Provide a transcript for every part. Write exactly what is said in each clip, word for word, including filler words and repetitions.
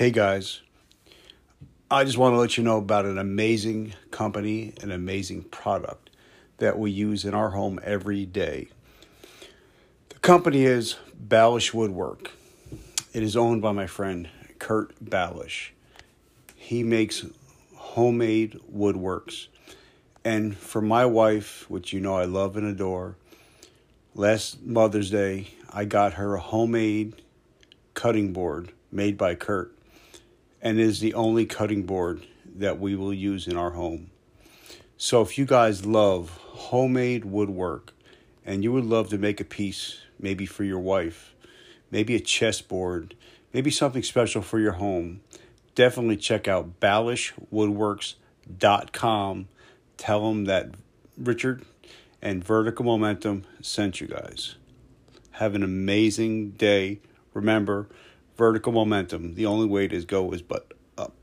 Hey guys, I just want to let you know about an amazing company, an amazing product that we use in our home every day. The company is Balish Woodwork. It is owned by my friend Kurt Balish. He makes homemade woodworks. And for my wife, which you know I love and adore, last Mother's Day, I got her a homemade cutting board made by Kurt, and it is the only cutting board that we will use in our home. So if you guys love homemade woodwork and you would love to make a piece, maybe for your wife, maybe a chessboard, maybe something special for your home, definitely check out balish woodworks dot com. Tell them that Richard and Vertical Momentum sent you guys. Have an amazing day. Remember, vertical momentum, the only way to go is but up.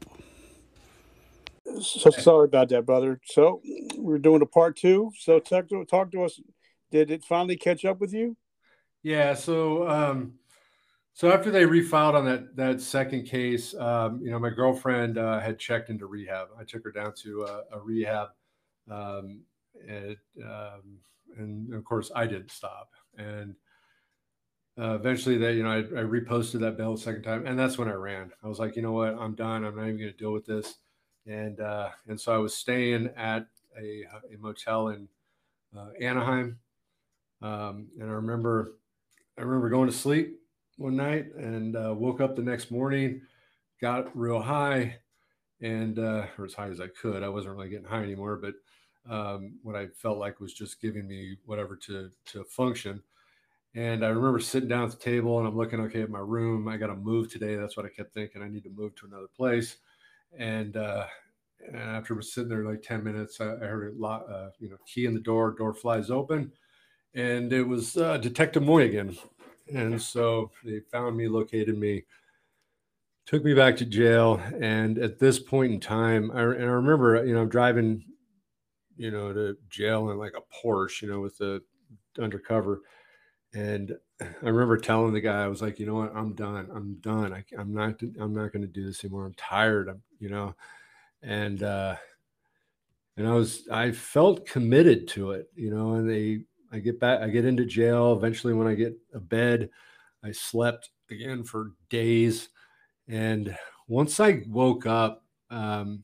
So sorry about that, brother. So we're doing a part two. So talk to, talk to us. Did it finally catch up with you? Yeah. So, um, so after they refiled on that that second case, um, you know, my girlfriend uh, had checked into rehab. I took her down to a, a rehab, um, and, um, and of course, I didn't stop. And uh, eventually, that you know, I, I reposted that bail a second time, and that's when I ran. I was like, you know what, I'm done. I'm not even going to deal with this. And uh, and so I was staying at a, a motel in uh, Anaheim, um, and I remember I remember going to sleep one night and uh, woke up the next morning, got real high, and uh, or as high as I could. I wasn't really getting high anymore, but um, what I felt like was just giving me whatever to to function. And I remember sitting down at the table and I'm looking, okay, at my room. I got to move today. That's what I kept thinking. I need to move to another place. And uh, and after we're sitting there like ten minutes, I, I heard a lot, uh, you know, key in the door, door flies open, and it was uh, Detective Moy again. And so they found me, located me, took me back to jail. And at this point in time, I, and I remember, you know, I'm driving, you know, to jail in like a Porsche, you know, with the undercover. And I remember telling the guy, I was like, you know what, I'm done. I'm done. I, I'm not, I'm not going to do this anymore. I'm tired. I'm, you know, and, uh, and I was, I felt committed to it, you know, and they, I get back, I get into jail. Eventually, when I get a bed, I slept again for days. And once I woke up, um,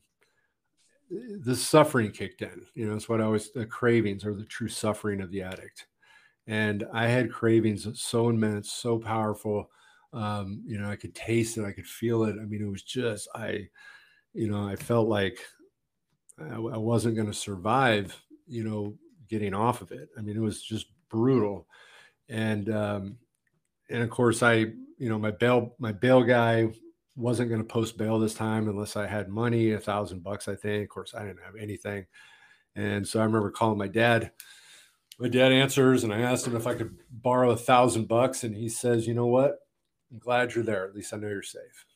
the suffering kicked in. You know, it's what I always, the cravings are the true suffering of the addict. And I had cravings so immense, so powerful. Um, you know, I could taste it, I could feel it. I mean, it was just, I, you know, I felt like I, I wasn't going to survive, you know, getting off of it. I mean, it was just brutal. And, um, and of course I, you know, my bail, my bail guy wasn't going to post bail this time unless I had money, a thousand bucks, I think. Of course, I didn't have anything. And so I remember calling my dad. My dad answers, and I asked him if I could borrow a thousand bucks, and he says, "You know what? I'm glad you're there. At least I know you're safe."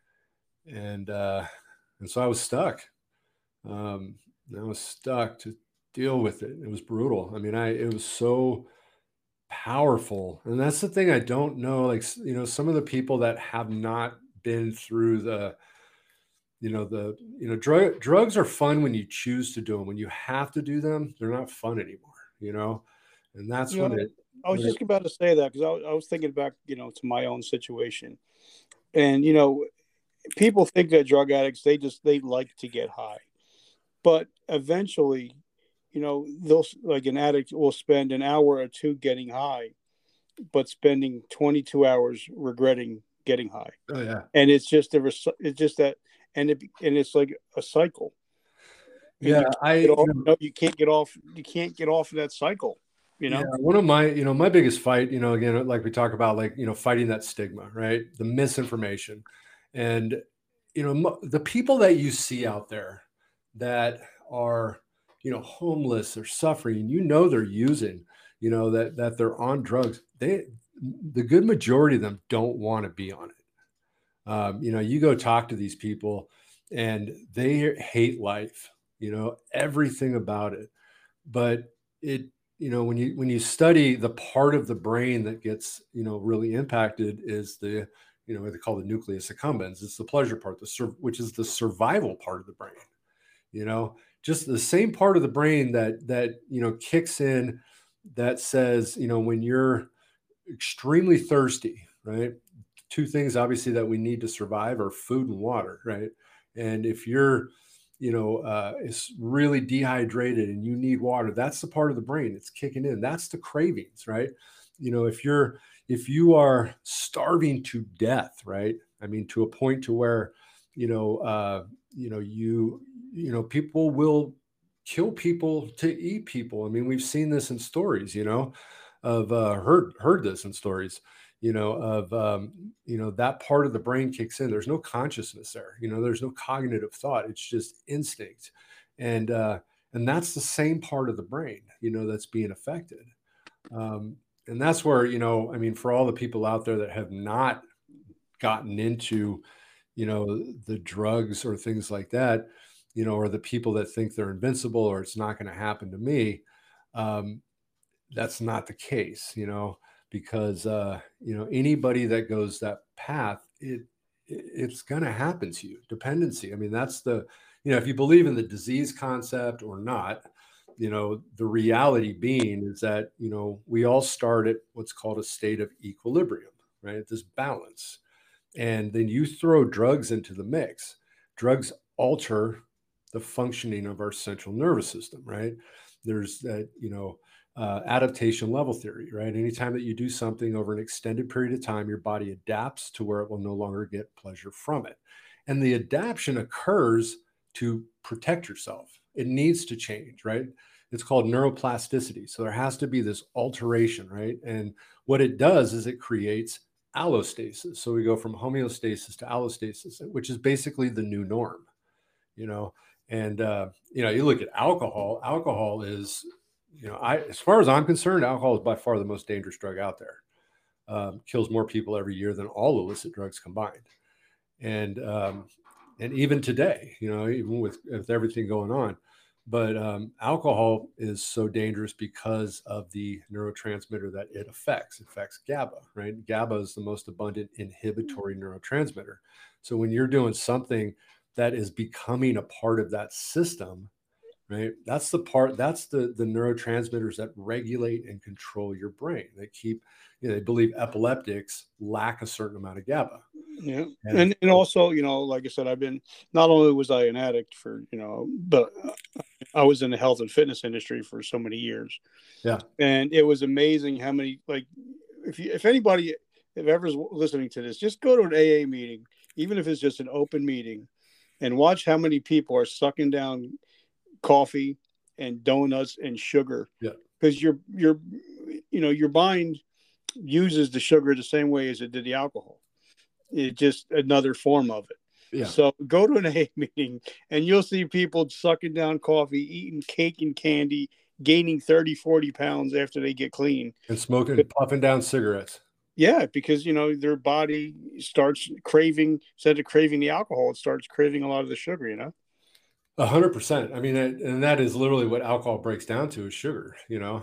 And uh, and so I was stuck. Um, I was stuck to deal with it. It was brutal. I mean, I it was so powerful, and that's the thing I don't know. Like you know, some of the people that have not been through the you know the you know drug drugs are fun when you choose to do them. When you have to do them, they're not fun anymore. You know, and that's You when know, it I was when it just about to say that because I, I was thinking back, you know, to my own situation. And, you know, people think that drug addicts, they just, they like to get high. But eventually, you know, they'll, like an addict will spend an hour or two getting high, but spending twenty-two hours regretting getting high. oh yeah And it's just, a, it's just that, and it, and it's like a cycle. And yeah you can't I get you off, know no, you can't get off, you can't get off of that cycle, you yeah know? one of my you know my biggest fight, you know again, like we talk about, like, you know fighting that stigma, right? The misinformation. And you know mo- the people that you see out there that are, you know homeless or suffering, you know they're using, you know that that they're on drugs. They, the good majority of them, don't want to be on it. Um, you know, you go talk to these people and they hate life, you know, everything about it. But it, you know, when you when you study the part of the brain that gets, you know, really impacted is the, you know, what they call the nucleus accumbens. It's the pleasure part, the sur- which is the survival part of the brain. You know, just the same part of the brain that that you know kicks in, that says, you know, when you're extremely thirsty, right? Two things obviously that we need to survive are food and water, right? And if you're, you know, uh, is really dehydrated and you need water, that's the part of the brain that's kicking in. That's the cravings, right? You know, if you're, if you are starving to death, right? I mean, to a point to where, you know, uh, you know, you, you know, people will kill people to eat people. I mean, we've seen this in stories, you know, of uh, heard heard this in stories, you know, of um, you know, that part of the brain kicks in. There's no consciousness there, you know, there's no cognitive thought. It's just instinct, and uh, and that's the same part of the brain, you know, that's being affected. Um, and that's where, you know, I mean, for all the people out there that have not gotten into, you know, the drugs or things like that, you know, or the people that think they're invincible or it's not going to happen to me. Um, that's not the case, you know, because, uh, you know, anybody that goes that path, it, it it's going to happen to you. Dependency. I mean, that's the, you know, if you believe in the disease concept or not, you know, the reality being is that, you know, we all start at what's called a state of equilibrium, right? This balance. And then you throw drugs into the mix. Drugs alter the functioning of our central nervous system, right? There's that, you know, uh, adaptation level theory, right? Anytime that you do something over an extended period of time, your body adapts to where it will no longer get pleasure from it. And the adaptation occurs to protect yourself. It needs to change, right? It's called neuroplasticity. So there has to be this alteration, right? And what it does is it creates allostasis. So we go from homeostasis to allostasis, which is basically the new norm, you know. And uh, you know, you look at alcohol. Alcohol is, you know, I as far as I'm concerned, alcohol is by far the most dangerous drug out there. Um, kills more people every year than all illicit drugs combined. And um, and even today, you know, even with, with everything going on. But um, alcohol is so dangerous because of the neurotransmitter that it affects. It affects GABA, right? GABA is the most abundant inhibitory neurotransmitter. So when you're doing something that is becoming a part of that system, right? That's the part, that's the, the neurotransmitters that regulate and control your brain. They keep, you know, they believe epileptics lack a certain amount of GABA. Yeah. And, and and also, you know, like I said, I've been, not only was I an addict for, you know, but I was in the health and fitness industry for so many years. Yeah. And it was amazing how many, like, if you, if anybody, if ever's listening to this, just go to an A A meeting, even if it's just an open meeting, and watch how many people are sucking down coffee and donuts and sugar. Yeah. Because your, your, you know, your mind uses the sugar the same way as it did the alcohol. It's just another form of it. Yeah. So go to an A A meeting and you'll see people sucking down coffee, eating cake and candy, gaining thirty, forty pounds after they get clean. And smoking, but, puffing down cigarettes. Yeah, because, you know, their body starts craving, instead of craving the alcohol, it starts craving a lot of the sugar, you know? A hundred percent. I mean, and that is literally what alcohol breaks down to is sugar, you know?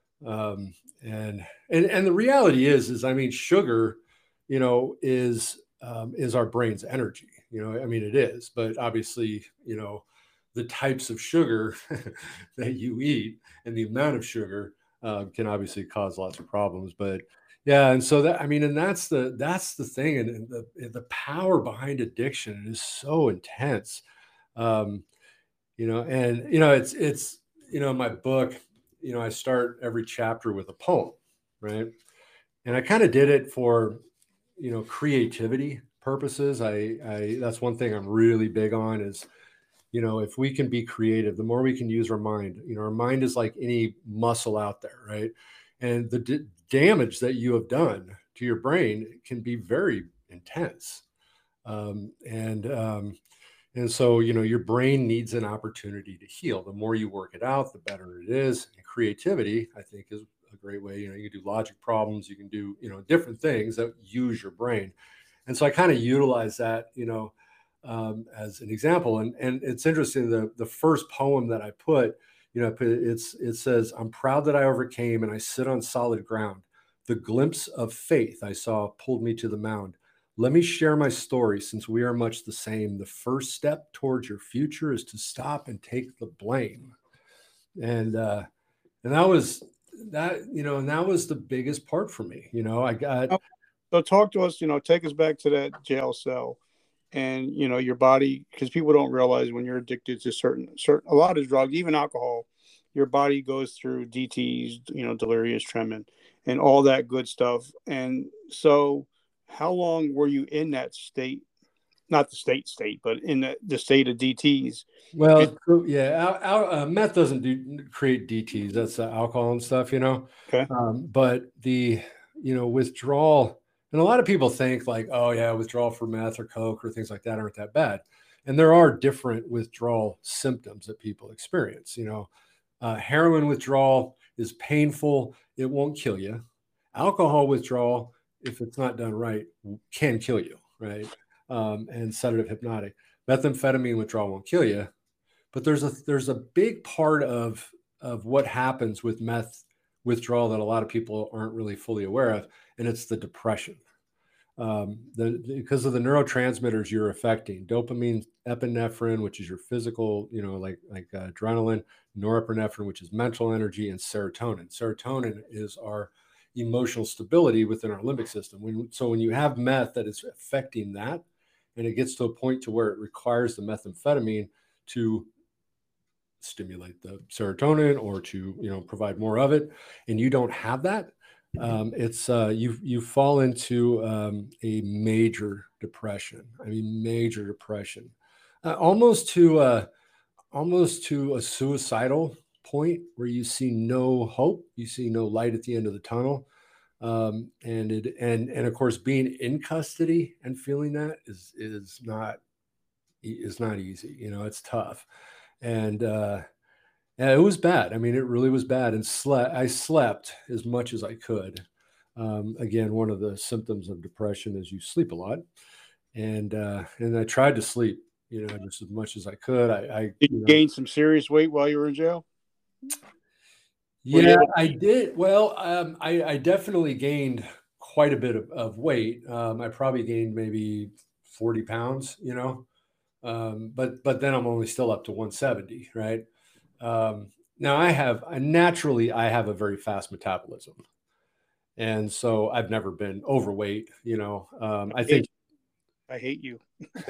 Um, and, and, and the reality is, is, I mean, sugar, you know, is, um, is our brain's energy, you know, I mean, it is, but obviously, you know, the types of sugar that you eat and the amount of sugar, uh, can obviously cause lots of problems, but yeah. And so that, I mean, and that's the, that's the thing. And, and the, the power behind addiction is so intense. Um, you know, and, you know, it's, it's, you know, my book, you know, I start every chapter with a poem, right? And I kind of did it for, you know, creativity purposes. I, I, that's one thing I'm really big on is, you know, if we can be creative, the more we can use our mind. You know, our mind is like any muscle out there, right? And the d- damage that you have done to your brain can be very intense. Um, and, um, and so, you know, your brain needs an opportunity to heal. The more you work it out, the better it is. And creativity, I think, is a great way. You know, you can do logic problems, you can do, you know, different things that use your brain. And so I kind of utilize that, you know, um, as an example. And, and it's interesting, the, the first poem that I put, you know, it's, it says, "I'm proud that I overcame and I sit on solid ground. The glimpse of faith I saw pulled me to the mound. Let me share my story since we are much the same. The first step towards your future is to stop and take the blame. And, uh, and that was that, you know, and that was the biggest part for me. You know, I got. So talk to us, you know, take us back to that jail cell and, you know, your body, because people don't realize when you're addicted to certain, certain, a lot of drugs, even alcohol, your body goes through D Ts, you know, delirious tremens and all that good stuff. And so how long were you in that state? Not the state state, but in the, the state of D Ts? Well, yeah, our, our, uh, meth doesn't do create D Ts. That's uh, alcohol and stuff, you know. Okay. Um, but the, you know, withdrawal, and a lot of people think like, oh yeah, withdrawal for meth or coke or things like that aren't that bad. And there are different withdrawal symptoms that people experience. You know, uh, heroin withdrawal is painful. It won't kill you. Alcohol withdrawal, if it's not done right, can kill you, right? Um, and sedative hypnotic. Methamphetamine withdrawal won't kill you. But there's a there's a big part of of what happens with meth withdrawal that a lot of people aren't really fully aware of, and it's the depression. Um, the, because of the neurotransmitters you're affecting, dopamine, epinephrine, which is your physical, you know, like like uh, adrenaline, norepinephrine, which is mental energy, and serotonin. Serotonin is our emotional stability within our limbic system. When, so when you have meth that is affecting that, and it gets to a point to where it requires the methamphetamine to stimulate the serotonin or to, you know, provide more of it, and you don't have that, um, it's uh, you you fall into um, a major depression. I mean, major depression, uh, almost to uh, almost to a suicidal point where you see no hope, you see no light at the end of the tunnel, um, and it and and of course, being in custody and feeling that is is not is not easy. You know, it's tough. And, uh, and it was bad. I mean, it really was bad. And slept, I slept as much as I could. Um, again, one of the symptoms of depression is you sleep a lot. And, uh, and I tried to sleep, you know, just as much as I could. I, I Did you, you know, gain some serious weight while you were in jail? Yeah, I did. Well, um, I, I definitely gained quite a bit of, of weight. Um, I probably gained maybe forty pounds, you know. Um, but but then I'm only still up to one seventy, right? Um, now I have I naturally I have a very fast metabolism, and so I've never been overweight. You know, um, I, I think I hate you.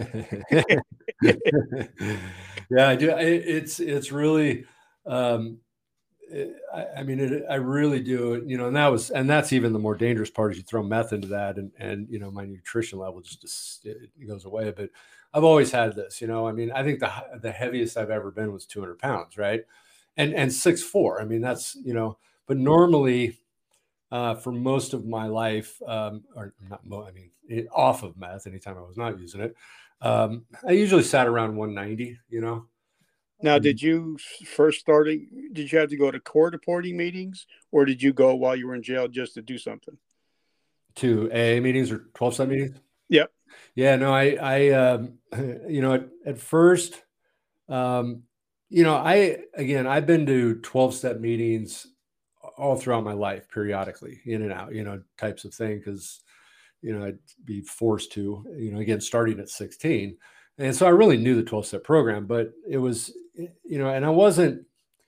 Yeah, I do. It, it's it's really. Um, I, I mean, it, I really do. You know, and that was, and that's even the more dangerous part is you throw meth into that, and and you know, my nutrition level just, just it goes away. But I've always had this. You know, I mean, I think the the heaviest I've ever been was two hundred pounds, right? And and six four. I mean, that's, you know, but normally, uh, for most of my life, um, or not, I mean, it, off of meth, anytime I was not using it, um, I usually sat around one ninety. You know. Now, did you first starting, did you have to go to court reporting meetings, or did you go while you were in jail just to do something? To A A meetings or twelve-step meetings? Yep. Yeah, no, I, I, um, you know, at, at first, um, you know, I, again, I've been to twelve-step meetings all throughout my life, periodically, in and out, you know, types of thing. Cause, you know, I'd be forced to, you know, again, starting at sixteen. And so I really knew the twelve-step program, but it was, you know, and I wasn't,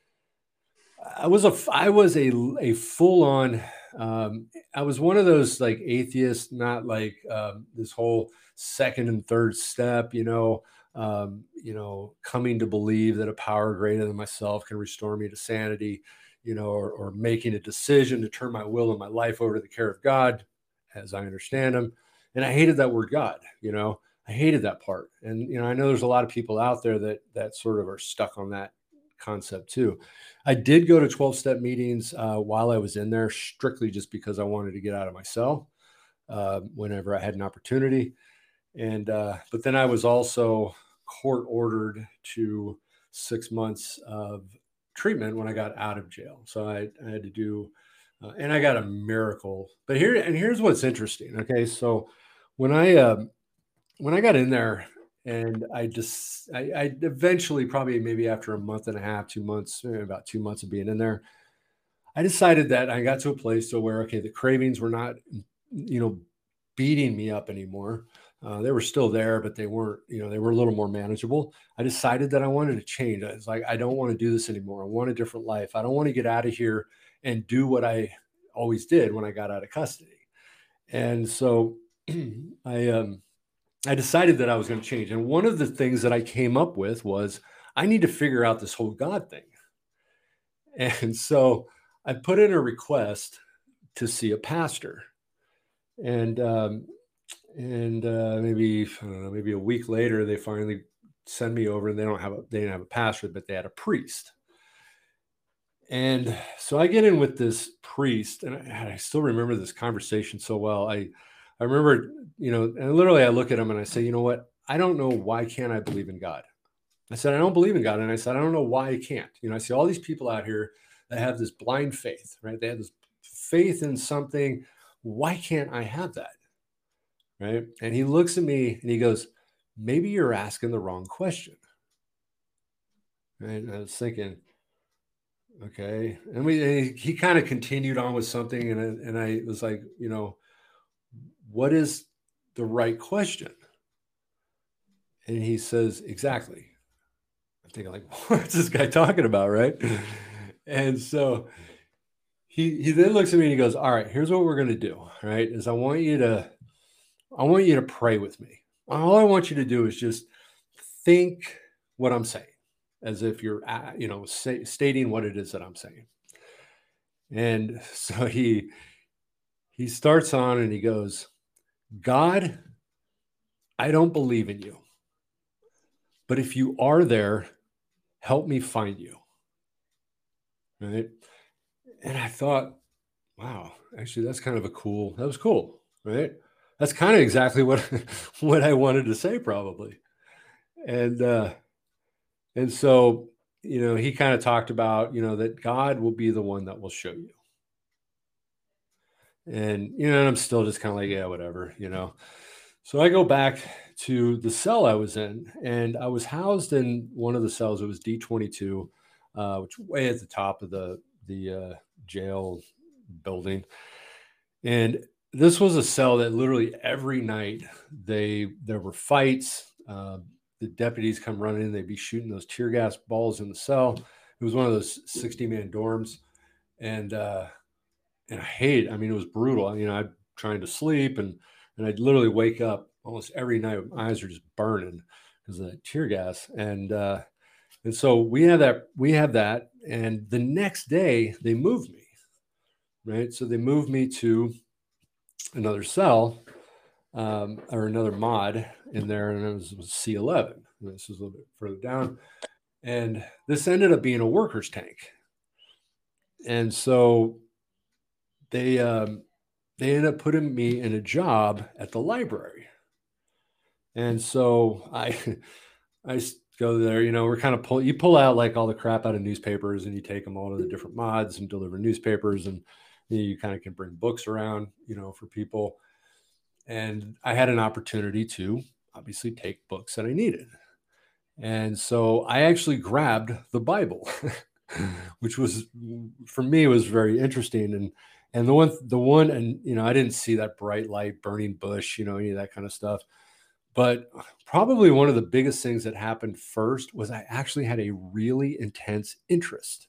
I was a, I was a, a full on, um, I was one of those like atheists, not like um, this whole second and third step, you know, um, you know, coming to believe that a power greater than myself can restore me to sanity, you know, or, or making a decision to turn my will and my life over to the care of God, as I understand him. And I hated that word God, you know. I hated that part. And, you know, I know there's a lot of people out there that, that sort of are stuck on that concept too. I did go to twelve-step meetings uh, while I was in there, strictly just because I wanted to get out of my cell uh, whenever I had an opportunity. And, uh, but then I was also court ordered to six months of treatment when I got out of jail. So I, I had to do, uh, and I got a miracle. But here, and here's what's interesting. Okay. So when I, um, when I got in there and I just, I, I eventually probably maybe after a month and a half, two months, maybe about two months of being in there, I decided that I got to a place to where, okay, the cravings were not, you know, beating me up anymore. Uh, they were still there, but they weren't, you know, they were a little more manageable. I decided that I wanted to change. I was like, I don't want to do this anymore. I want a different life. I don't want to get out of here and do what I always did when I got out of custody. And so I, um, I decided that I was going to change. And one of the things that I came up with was I need to figure out this whole God thing. And so I put in a request to see a pastor. And, um, and uh, maybe, I don't know, maybe a week later, they finally send me over, and they don't have a, they didn't have a pastor, but they had a priest. And so I get in with this priest, and I, I still remember this conversation so well. I, I remember, you know, and literally I look at him and I say, you know what? I don't know, why can't I believe in God? I said, I don't believe in God. And I said, I don't know why I can't. You know, I see all these people out here that have this blind faith, right? They have this faith in something. Why can't I have that? Right? And he looks at me and he goes, maybe you're asking the wrong question. Right? And I was thinking, okay. And we, and he, he kind of continued on with something. And I, and I was like, you know, what is the right question? And he says, exactly. I'm thinking, like, what's this guy talking about? Right. And so he, he then looks at me and he goes, all right, here's what we're going to do. Right. Is I want you to, I want you to pray with me. All I want you to do is just think what I'm saying, as if you're, you know, say, stating what it is that I'm saying. And so he, he starts on and he goes, God, I don't believe in you, but if you are there, help me find you. Right. And I thought, wow, actually, that's kind of a cool, that was cool. Right. That's kind of exactly what, what I wanted to say, probably. And, uh, and so, you know, he kind of talked about, you know, that God will be the one that will show you. And, you know, and I'm still just kind of like, yeah, whatever, you know. So I go back to the cell I was in, and I was housed in one of the cells. It was D twenty-two, uh, which was way at the top of the, the uh, jail building. And this was a cell that literally every night they there were fights. Uh, the deputies come running in, they'd be shooting those tear gas balls in the cell. It was one of those sixty man dorms. And, uh, and I hate it. I mean, it was brutal. You know, I'm trying to sleep and, and I'd literally wake up almost every night. My eyes are just burning because of that tear gas. And, uh, and so we had that, we had that. And the next day they moved me, right? So they moved me to another cell, um, or another mod in there, and it was, it was C eleven. And this was a little bit further down, and this ended up being a workers' tank. And so they um, they ended up putting me in a job at the library. And so I I go there. You know, we're kind of pull you pull out like all the crap out of newspapers, and you take them all to the different mods and deliver newspapers, and you kind of can bring books around, you know, for people. And I had an opportunity to obviously take books that I needed. And so I actually grabbed the Bible, which was, for me, was very interesting. And, and the one, the one, and, you know, I didn't see that bright light, burning bush, you know, any of that kind of stuff. But probably one of the biggest things that happened first was I actually had a really intense interest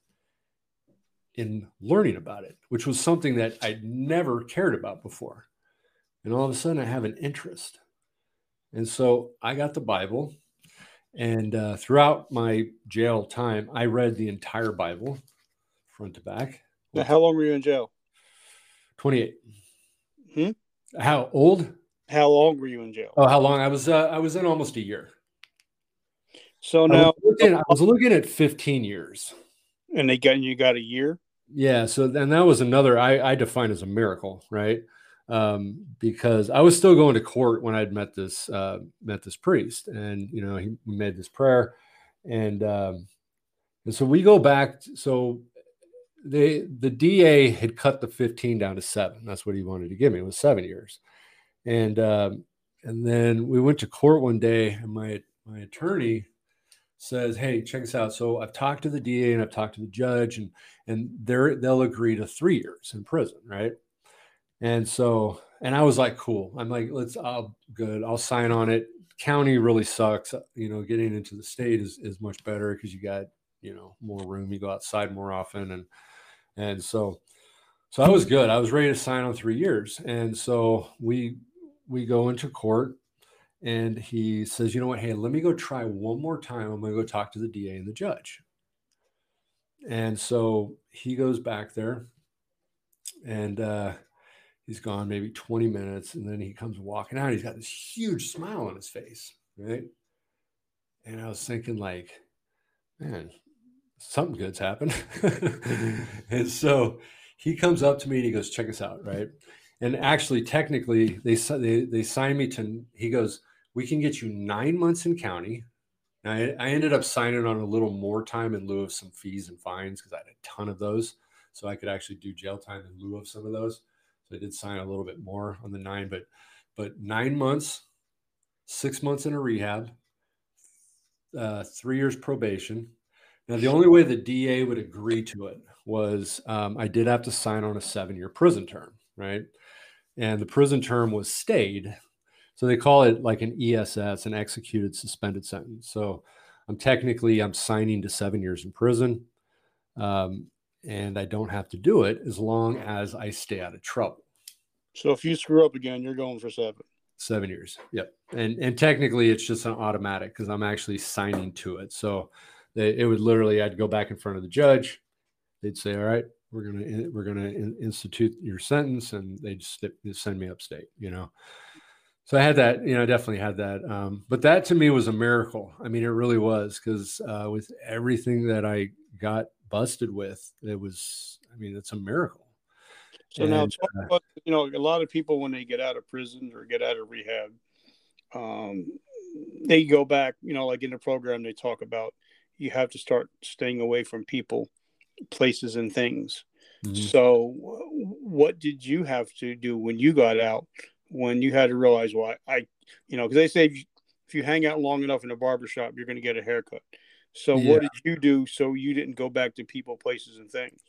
in learning about it, which was something that I'd never cared about before. And all of a sudden I have an interest. And so I got the Bible, and uh, throughout my jail time, I read the entire Bible front to back. Now, how long were you in jail? twenty-eight. Hmm? How old? How long were you in jail? Oh, how long? I was, uh, I was in almost a year. So I now, was looking, I was looking at fifteen years. And they got you got a year. Yeah. So then that was another, I, I define as a miracle, right? Um, because I was still going to court when I'd met this, uh, met this priest, and, you know, he made this prayer, and, um, and so we go back. So they, the D A had cut the fifteen down to seven. That's what he wanted to give me. It was seven years. And, um, and then we went to court one day, and my, my attorney says, hey, check this out. So I've talked to the D A and I've talked to the judge, and, and they're, they'll agree to three years in prison. Right. And so, and I was like, cool. I'm like, let's, I'll good. I'll sign on it. County really sucks. You know, getting into the state is, is much better because you got, you know, more room. You go outside more often. And, and so, so I was good. I was ready to sign on three years. And so we, we go into court and he says, you know what? Hey, let me go try one more time. I'm going to go talk to the D A and the judge. And so he goes back there and, uh, he's gone maybe twenty minutes, and then he comes walking out. He's got this huge smile on his face, right? And I was thinking, like, man, something good's happened. And so he comes up to me and he goes, check us out, right? And actually, technically, they they they signed me to. He goes, we can get you nine months in county. Now, I, I ended up signing on a little more time in lieu of some fees and fines because I had a ton of those, so I could actually do jail time in lieu of some of those. I did sign a little bit more on the nine, but but nine months, six months in a rehab, uh, three years probation. Now, the only way the D A would agree to it was um, I did have to sign on a seven-year prison term, right? And the prison term was stayed. So they call it like an E S S, an executed suspended sentence. So I'm technically, I'm signing to seven years in prison. Um, and I don't have to do it as long as I stay out of trouble. So if you screw up again, you're going for seven. Seven years. Yep. And and technically it's just an automatic because I'm actually signing to it. So they, it would literally, I'd go back in front of the judge. They'd say, all right, we're going to, we're going to institute your sentence. And they'd just send me upstate, you know? So I had that, you know, I definitely had that. Um, but that to me was a miracle. I mean, it really was because uh, with everything that I got busted with, it was, I mean, it's a miracle. So and, now, talk about, you know, a lot of people, when they get out of prison or get out of rehab, um, they go back, you know, like in the program, they talk about you have to start staying away from people, places, and things. Mm-hmm. So what did you have to do when you got out, when you had to realize, well, I, I you know, because they say if you, if you hang out long enough in a barbershop, you're going to get a haircut. So yeah. What did you do so you didn't go back to people, places, and things?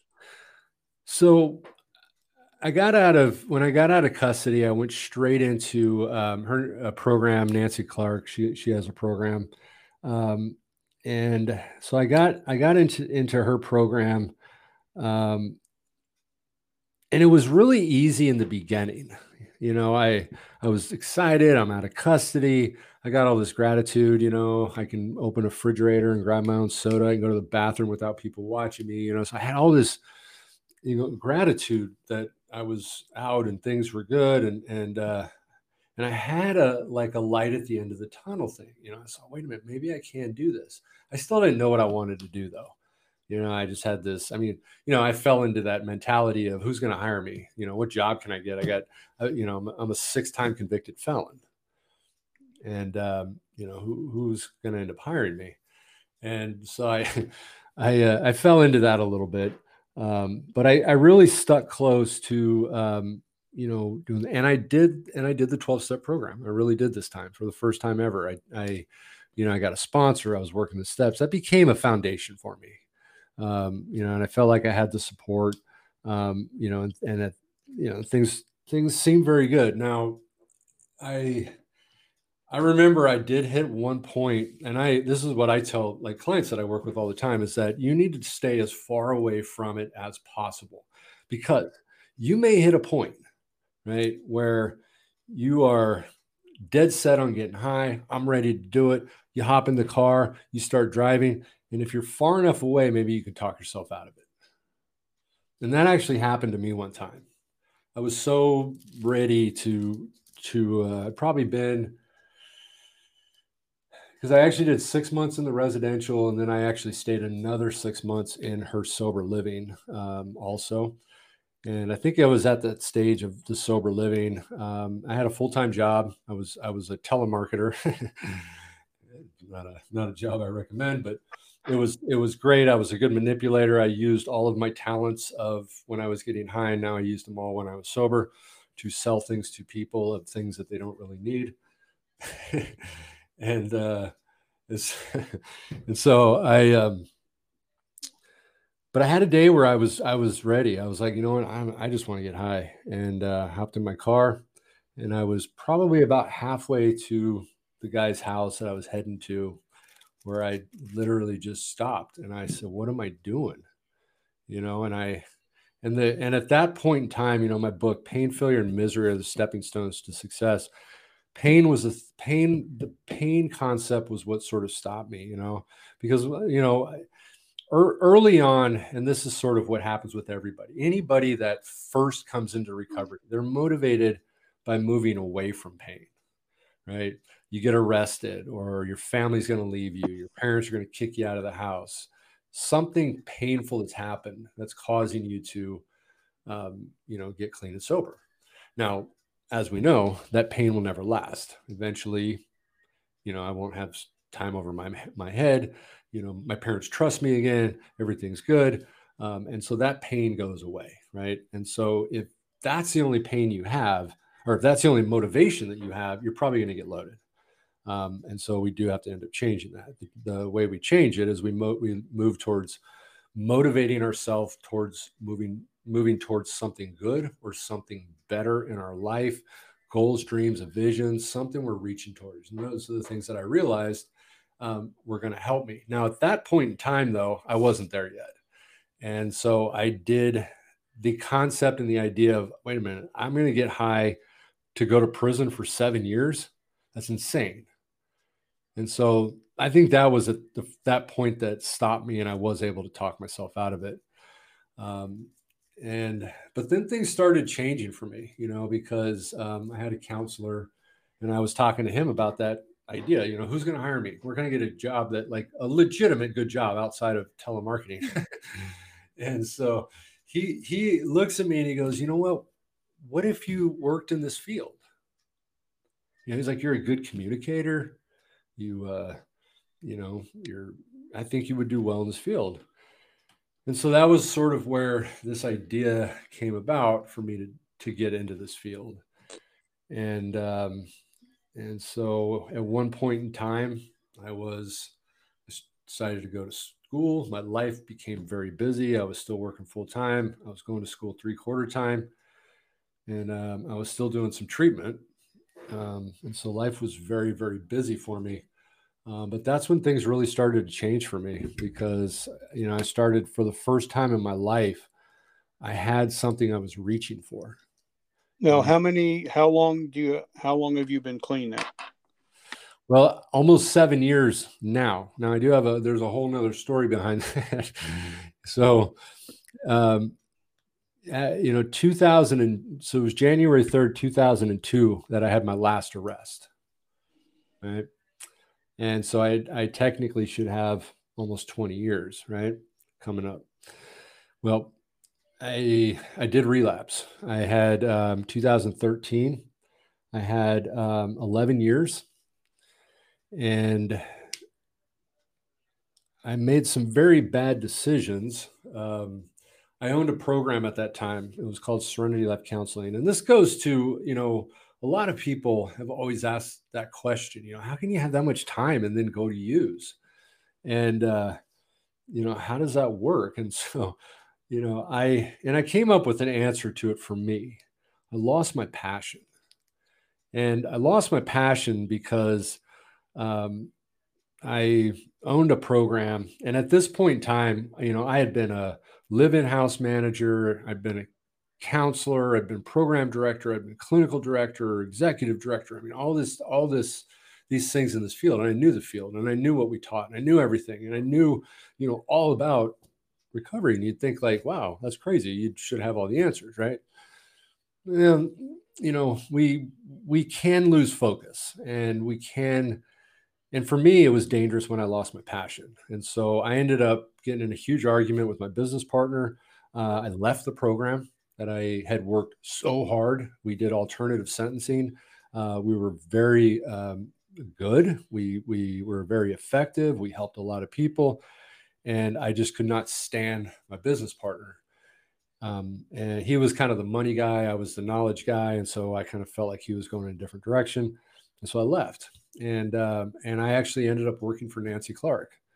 So I got out of, when I got out of custody, I went straight into um, her a program, Nancy Clark. She she has a program. Um, and so I got, I got into, into her program. Um, and it was really easy in the beginning. You know, I, I was excited. I'm out of custody. I got all this gratitude, you know, I can open a refrigerator and grab my own soda. I can go to the bathroom without people watching me, you know, so I had all this, you know, gratitude that I was out and things were good. And, and, uh, and I had a, like a light at the end of the tunnel thing, you know, I saw, wait a minute, maybe I can do this. I still didn't know what I wanted to do though. You know, I just had this, I mean, you know, I fell into that mentality of who's going to hire me? You know, what job can I get? I got, uh, you know, I'm, I'm a six-time convicted felon. And, um, you know, who, who's going to end up hiring me? And so I, I, uh, I fell into that a little bit. Um, but I, I really stuck close to, um, you know, doing, and I did, and I did the twelve step program. I really did this time for the first time ever. I, I, you know, I got a sponsor. I was working the steps. That became a foundation for me. Um, you know, and I felt like I had the support, um, you know, and, and it, you know, things, things seemed very good. Now I, I remember I did hit one point, and I, this is what I tell like clients that I work with all the time, is that you need to stay as far away from it as possible, because you may hit a point, right, where you are dead set on getting high. I'm ready to do it. You hop in the car, you start driving. And if you're far enough away, maybe you can talk yourself out of it. And that actually happened to me one time. I was so ready to, to uh, probably been, because I actually did six months in the residential, and then I actually stayed another six months in her sober living um, also. And I think I was at that stage of the sober living. Um, I had a full-time job. I was, I was a telemarketer. not a, not a job I recommend, but it was, it was great. I was a good manipulator. I used all of my talents of when I was getting high, and now I used them all when I was sober to sell things to people of things that they don't really need. and, uh, it's, and so I, um, but I had a day where I was, I was ready. I was like, you know what? I'm, I just want to get high, and uh, hopped in my car, and I was probably about halfway to the guy's house that I was heading to, where I literally just stopped, and I said, what am I doing? You know, and I, and the, and at that point in time, you know, my book, Pain, Failure, and Misery Are the Stepping Stones to Success. Pain was a pain. The pain concept was what sort of stopped me, you know, because, you know, early on, and this is sort of what happens with everybody, anybody that first comes into recovery, they're motivated by moving away from pain, right? You get arrested, or your family's going to leave you. Your parents are going to kick you out of the house. Something painful has happened that's causing you to, um, you know, get clean and sober. Now, as we know, that pain will never last. Eventually, you know, I won't have time over my, my head. You know, my parents trust me again, everything's good. Um, and so that pain goes away, right? And so if that's the only pain you have, or if that's the only motivation that you have, you're probably going to get loaded. Um, and so we do have to end up changing that. The, the way we change it is we, mo- we move towards motivating ourselves towards moving moving towards something good or something better in our life, goals, dreams, a vision, something we're reaching towards. And those are the things that I realized um, were going to help me. Now, at that point in time, though, I wasn't there yet. And so I did the concept and the idea of, wait a minute, I'm going to get high to go to prison for seven years. That's insane. And so I think that was at the, that point that stopped me, and I was able to talk myself out of it. Um, and, but then things started changing for me, you know, because um, I had a counselor, and I was talking to him about that idea, you know, who's going to hire me? We're going to get a job that, like, a legitimate good job outside of telemarketing. And so he, he looks at me and he goes, you know what, what if you worked in this field? You know, he's like, you're a good communicator. You, uh, you know, you're, I think you would do well in this field. And so that was sort of where this idea came about for me to, to get into this field. And, um, and so at one point in time, I was I decided to go to school. My life became very busy. I was still working full time. I was going to school three quarter time, and um, I was still doing some treatment. Um, and so life was very, very busy for me. Um, but that's when things really started to change for me, because, you know, I started, for the first time in my life, I had something I was reaching for. Now, Um, how many, how long do you, how long have you been clean now? Well, almost seven years now. Now I do have a, there's a whole nother story behind that. So, um, uh, you know, two thousand, and so it was January third, two thousand two that I had my last arrest. Right. And so I, I technically should have almost twenty years, right, coming up. Well, I I did relapse. I had um, two thousand thirteen. I had um, eleven years, and I made some very bad decisions. Um, I owned a program at that time. It was called Serenity Life Counseling, and this goes to, you know, a lot of people have always asked that question, you know, how can you have that much time and then go to use? And, uh, you know, how does that work? And so, you know, I, and I came up with an answer to it for me. I lost my passion. And I lost my passion because um, I owned a program. And at this point in time, you know, I had been a live-in house manager. I'd been a counselor. I'd been program director. I'd been clinical director, executive director. I mean, all this, all this, these things in this field. And I knew the field, and I knew what we taught, and I knew everything. And I knew, you know, all about recovery. And you'd think, like, wow, that's crazy. You should have all the answers, right? Um, you know, we, we can lose focus, and we can, and for me, it was dangerous when I lost my passion. And so I ended up getting in a huge argument with my business partner. Uh, I left the program that I had worked so hard. We did alternative sentencing. Uh, we were very um, good. We, we were very effective. We helped a lot of people. And I just could not stand my business partner. Um, and he was kind of the money guy. I was the knowledge guy. And so I kind of felt like he was going in a different direction. And so I left. And, uh, and I actually ended up working for Nancy Clark.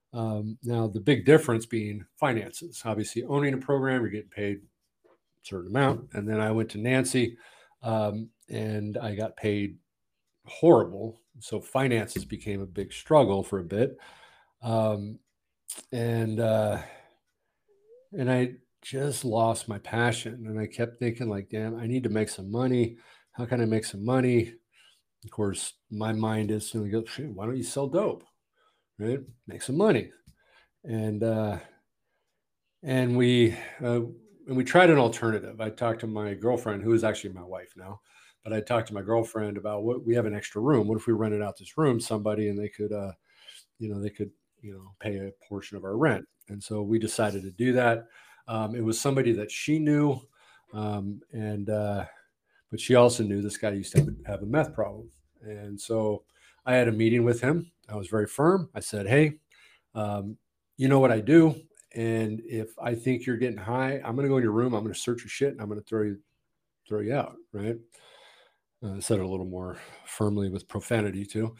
Um, now, the big difference being finances. Obviously, owning a program, you're getting paid a certain amount. And then I went to Nancy, um, and I got paid horrible. So finances became a big struggle for a bit. Um, and uh, and I just lost my passion. And I kept thinking, like, damn, I need to make some money. How can I make some money? Of course, my mind instantly goes, why don't you sell dope? Right? Make some money. And uh, and we uh, and we tried an alternative. I talked to my girlfriend, who is actually my wife now, but I talked to my girlfriend about what we have an extra room. What if we rented out this room to somebody and they could, uh, you know, they could, you know, pay a portion of our rent. And so we decided to do that. Um, it was somebody that she knew, um, and uh, but she also knew this guy used to have a, have a meth problem. And so I had a meeting with him. I was very firm. I said, hey, um, you know what I do. And if I think you're getting high, I'm going to go in your room. I'm going to search your shit and I'm going to throw you, throw you out. Right. Uh, I said it a little more firmly with profanity too.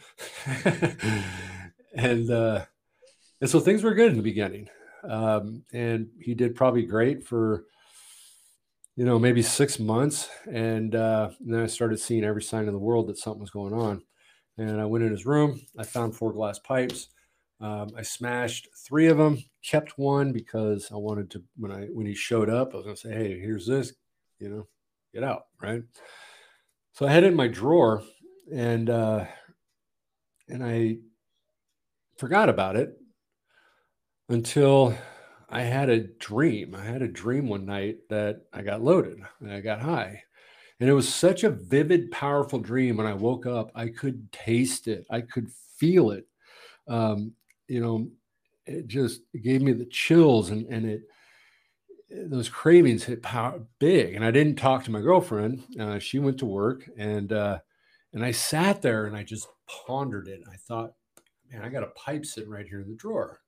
and, uh, and so things were good in the beginning. Um, and he did probably great for, you know, maybe six months. And, uh, and then I started seeing every sign in the world that something was going on. And I went in his room. I found four glass pipes. Um, I smashed three of them, kept one because I wanted to, when I, when he showed up, I was going to say, hey, here's this, you know, get out. Right. So I had it in my drawer and, uh, and I forgot about it until I had a dream. I had a dream one night that I got loaded and I got high. And it was such a vivid, powerful dream. When I woke up, I could taste it. I could feel it. Um, you know, it just it gave me the chills and, and it, those cravings hit power big. And I didn't talk to my girlfriend. Uh, she went to work and, uh, and I sat there and I just pondered it. I thought, man, I got a pipe sitting right here in the drawer.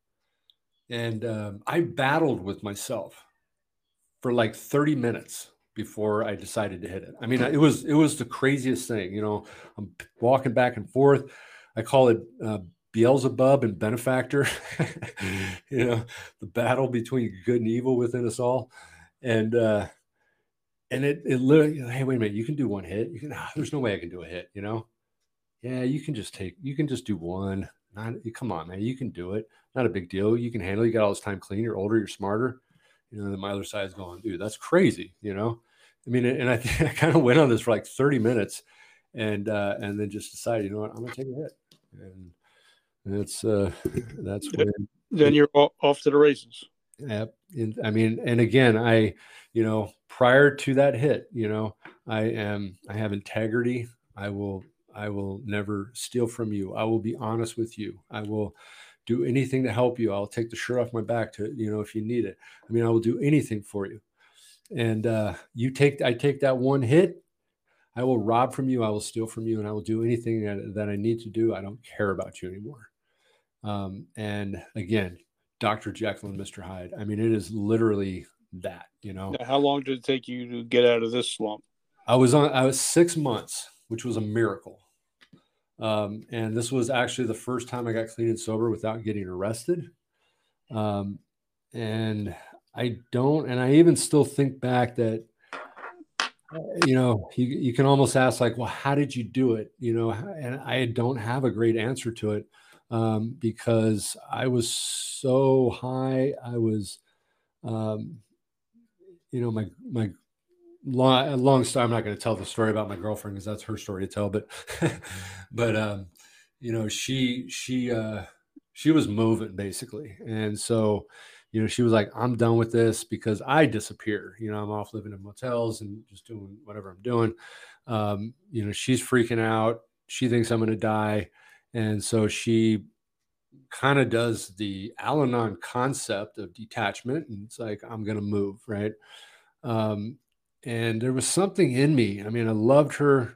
And um, I battled with myself for like thirty minutes before I decided to hit it. I mean, it was, it was the craziest thing, you know, I'm walking back and forth. I call it uh, Beelzebub and benefactor, you know, the battle between good and evil within us all. And, uh, and it, it literally, hey, wait a minute, you can do one hit. You can, ah, there's no way I can do a hit, you know? Yeah, you can just take, you can just do one. Not, come on, man, you can do it. Not a big deal. You can handle it. You got all this time clean. You're older, you're smarter. You know, then my other side's going, dude, that's crazy, you know? I mean, and I, I kind of went on this for like thirty minutes and, uh, and then just decided, you know what, I'm going to take a hit. And that's, uh, that's when. Then you're off to the races. Yeah. And, I mean, and again, I, you know, prior to that hit, you know, I am, I have integrity. I will, I will never steal from you. I will be honest with you. I will do anything to help you. I'll take the shirt off my back to, you know, if you need it. I mean, I will do anything for you. And uh, you take, I take that one hit, I will rob from you. I will steal from you and I will do anything that, that I need to do. I don't care about you anymore. Um, and again, Doctor Jekyll and Mister Hyde. I mean, it is literally that, you know. Now, how long did it take you to get out of this slump? I was on, I was six months, which was a miracle. Um, and this was actually the first time I got clean and sober without getting arrested. Um, and I don't, and I even still think back that, you know, you, you can almost ask like, well, how did you do it? You know, and I don't have a great answer to it um, because I was so high. I was, um, you know, my, my, long, long story. I'm not going to tell the story about my girlfriend because that's her story to tell, but, but, um, you know, she, she, uh, she was moving basically. And so, you know, she was like, I'm done with this because I disappear, you know, I'm off living in motels and just doing whatever I'm doing. Um, you know, she's freaking out. She thinks I'm going to die. And so she kind of does the Al-Anon concept of detachment. And it's like, I'm going to move. Right. Um, And there was something in me. I mean, I loved her.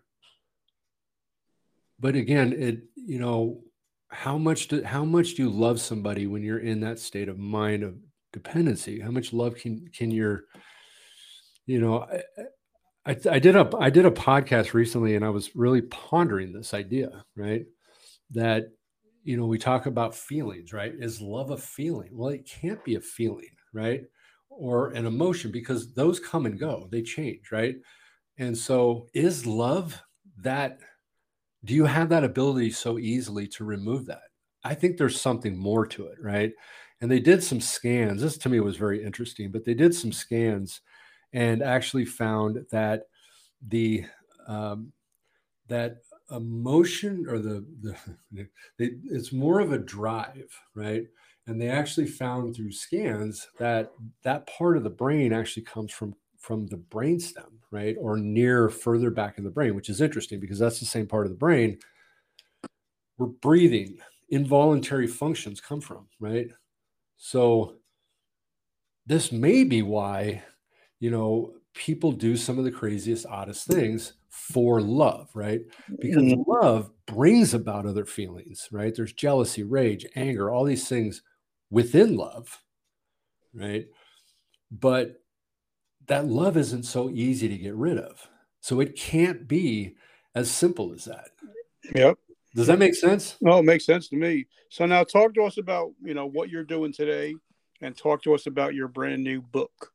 But again, it, you know, how much do, how much do you love somebody when you're in that state of mind of dependency? How much love can, can your, you know, I, I, I did a, I did a podcast recently and I was really pondering this idea, right? That, you know, we talk about feelings, right? Is love a feeling? Well, it can't be a feeling, right? Or an emotion, because those come and go, they change, right? And so is love that, do you have that ability so easily to remove that? I think there's something more to it, right? And they did some scans. This to me was very interesting, but they did some scans and actually found that the um, that emotion, or the, the they, it's more of a drive, right? And they actually found through scans that that part of the brain actually comes from from the brainstem, right? Or near further back in the brain, which is interesting because that's the same part of the brain where breathing, involuntary functions come from, right? So this may be why, you know, people do some of the craziest, oddest things for love, right? Because Mhm. love brings about other feelings, right? There's jealousy, rage, anger, all these things within love, right? But that love isn't so easy to get rid of. So it can't be as simple as that. Yep. Does that make sense? Oh, it makes sense to me. So now talk to us about, you know, what you're doing today, and talk to us about your brand new book.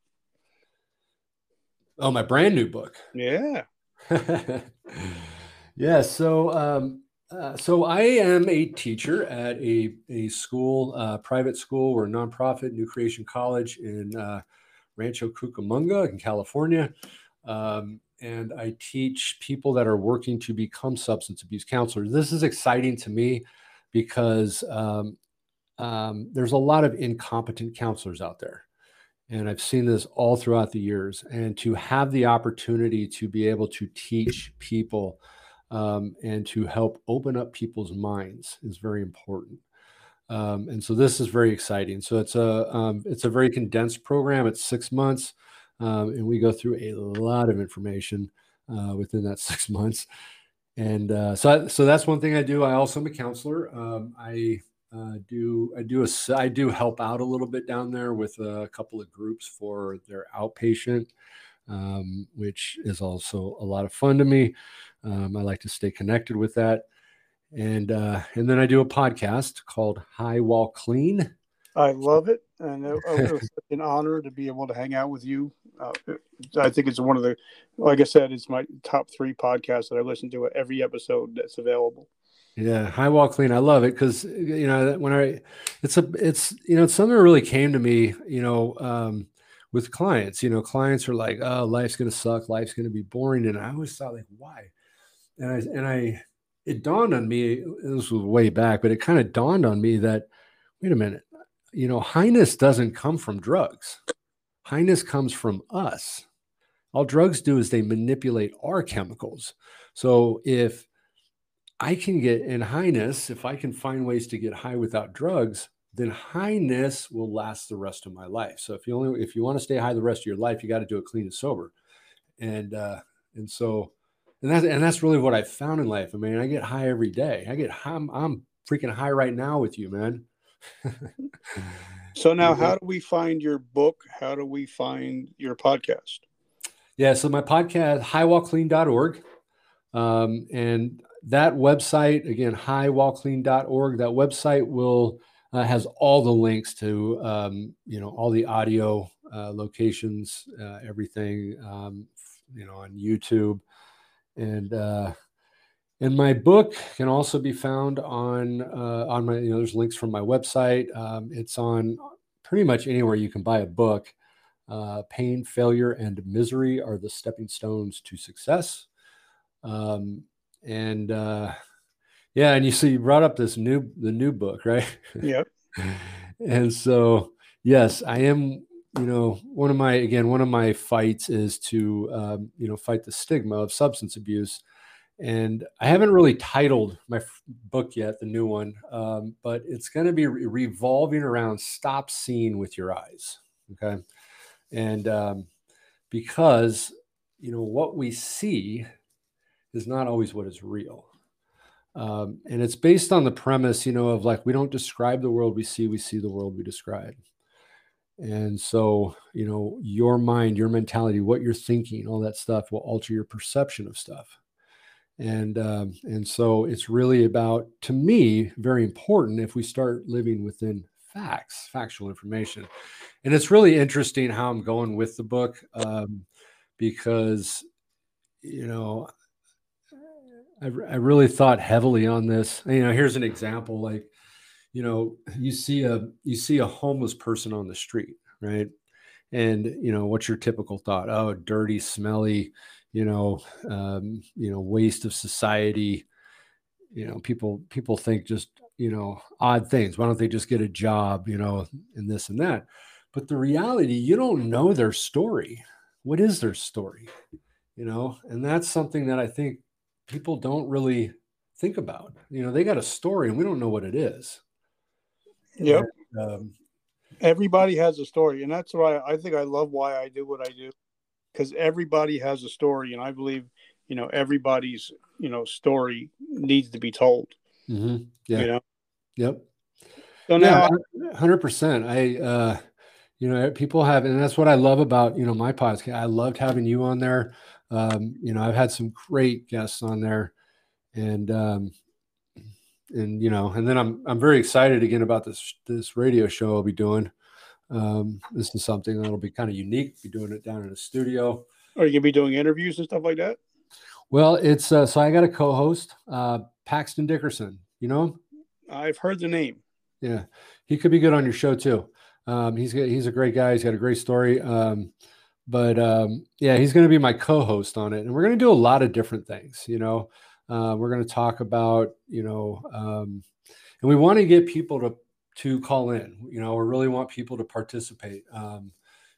Oh, my brand new book. Yeah. Yeah. So, um, uh, so I am a teacher at a, a school, uh, private school. We're a nonprofit, New Creation College in uh, Rancho Cucamonga in California. Um, and I teach people that are working to become substance abuse counselors. This is exciting to me because um, um, there's a lot of incompetent counselors out there. And I've seen this all throughout the years. And to have the opportunity to be able to teach people um, and to help open up people's minds is very important. Um, and so this is very exciting. So it's a um, it's a very condensed program. It's six months, um, and we go through a lot of information uh, within that six months. And uh, so so that's one thing I do. I also am a counselor. Um, I uh, do I do a I do help out a little bit down there with a couple of groups for their outpatient, um, which is also a lot of fun to me. Um, I like to stay connected with that. And uh, and then I do a podcast called High Wall Clean. I love it. And it, it was such an honor to be able to hang out with you. Uh, I think it's one of the, like I said, it's my top three podcasts that I listen to at every episode that's available. Yeah, High Wall Clean. I love it because, you know, when I, it's a, it's, you know, it's something that really came to me, you know, um, with clients. You know, clients are like, oh, life's going to suck. Life's going to be boring. And I always thought, like, why? And I, and I, it dawned on me, this was way back, but it kind of dawned on me that, wait a minute, you know, highness doesn't come from drugs. Highness comes from us. All drugs do is they manipulate our chemicals. So if I can get in highness, if I can find ways to get high without drugs, then highness will last the rest of my life. So if you only, if you want to stay high the rest of your life, you got to do it clean and sober. And, uh, and so, and that's, and that's really what I found in life. I mean, I get high every day. I get high. I'm, I'm freaking high right now with you, man. So now, how do we find your book? How do we find your podcast? Yeah. So my podcast, high wall clean dot org. Um, and that website, again, high wall clean dot org, that website will, uh, has all the links to, um, you know, all the audio uh, locations, uh, everything, um, you know, on YouTube. And, uh, and my book can also be found on, uh, on my, you know, there's links from my website. Um, it's on pretty much anywhere you can buy a book. Uh, Pain, Failure, and Misery Are the Stepping Stones to Success. Um, and, uh, yeah, and you see, you brought up this new, the new book, right? Yep. And so, yes, I am, you know, one of my, again, one of my fights is to, um, you know, fight the stigma of substance abuse. And I haven't really titled my f- book yet, the new one, um, but it's going to be re- revolving around stop seeing with your eyes. Okay. And, um, because, you know, what we see is not always what is real. Um, and it's based on the premise, you know, of like, we don't describe the world we see, we see the world we describe. And so, you know, your mind, your mentality, what you're thinking, all that stuff will alter your perception of stuff. And, um, and so it's really about, to me, very important if we start living within facts, factual information. And it's really interesting how I'm going with the book, um, because, you know, I, I really thought heavily on this. You know, here's an example. Like, you know, you see a, you see a homeless person on the street, right? And, you know, what's your typical thought? Oh, dirty, smelly, you know, um, you know, waste of society. You know, people, people think just, you know, odd things. Why don't they just get a job, you know, and this and that? But the reality, you don't know their story. What is their story? You know, and that's something that I think people don't really think about. You know, they got a story and we don't know what it is. Yep. And, um, everybody has a story, and that's why I think I love why I do what I do, because everybody has a story, and I believe, you know, everybody's, you know, story needs to be told. mm-hmm. Yeah. You know. Yep. So now, yeah, one hundred percent. I, uh, you know, people have, and that's what I love about, you know, my podcast. I loved having you on there. Um, you know, I've had some great guests on there, and, um, and, you know, and then I'm, I'm very excited again about this, this radio show I'll be doing. Um, this is something that'll be kind of unique. Be doing it down in a studio. Are you gonna be doing interviews and stuff like that? Well, it's, uh, so I got a co-host, uh, Paxton Dickerson, you know him? I've heard the name. Yeah. He could be good on your show too. Um, he's he's a great guy. He's got a great story. Um, but um, yeah, he's going to be my co-host on it, and we're going to do a lot of different things. You know, uh, we're going to talk about, you know, um, and we want to get people to to call in. You know, we really want people to participate, um,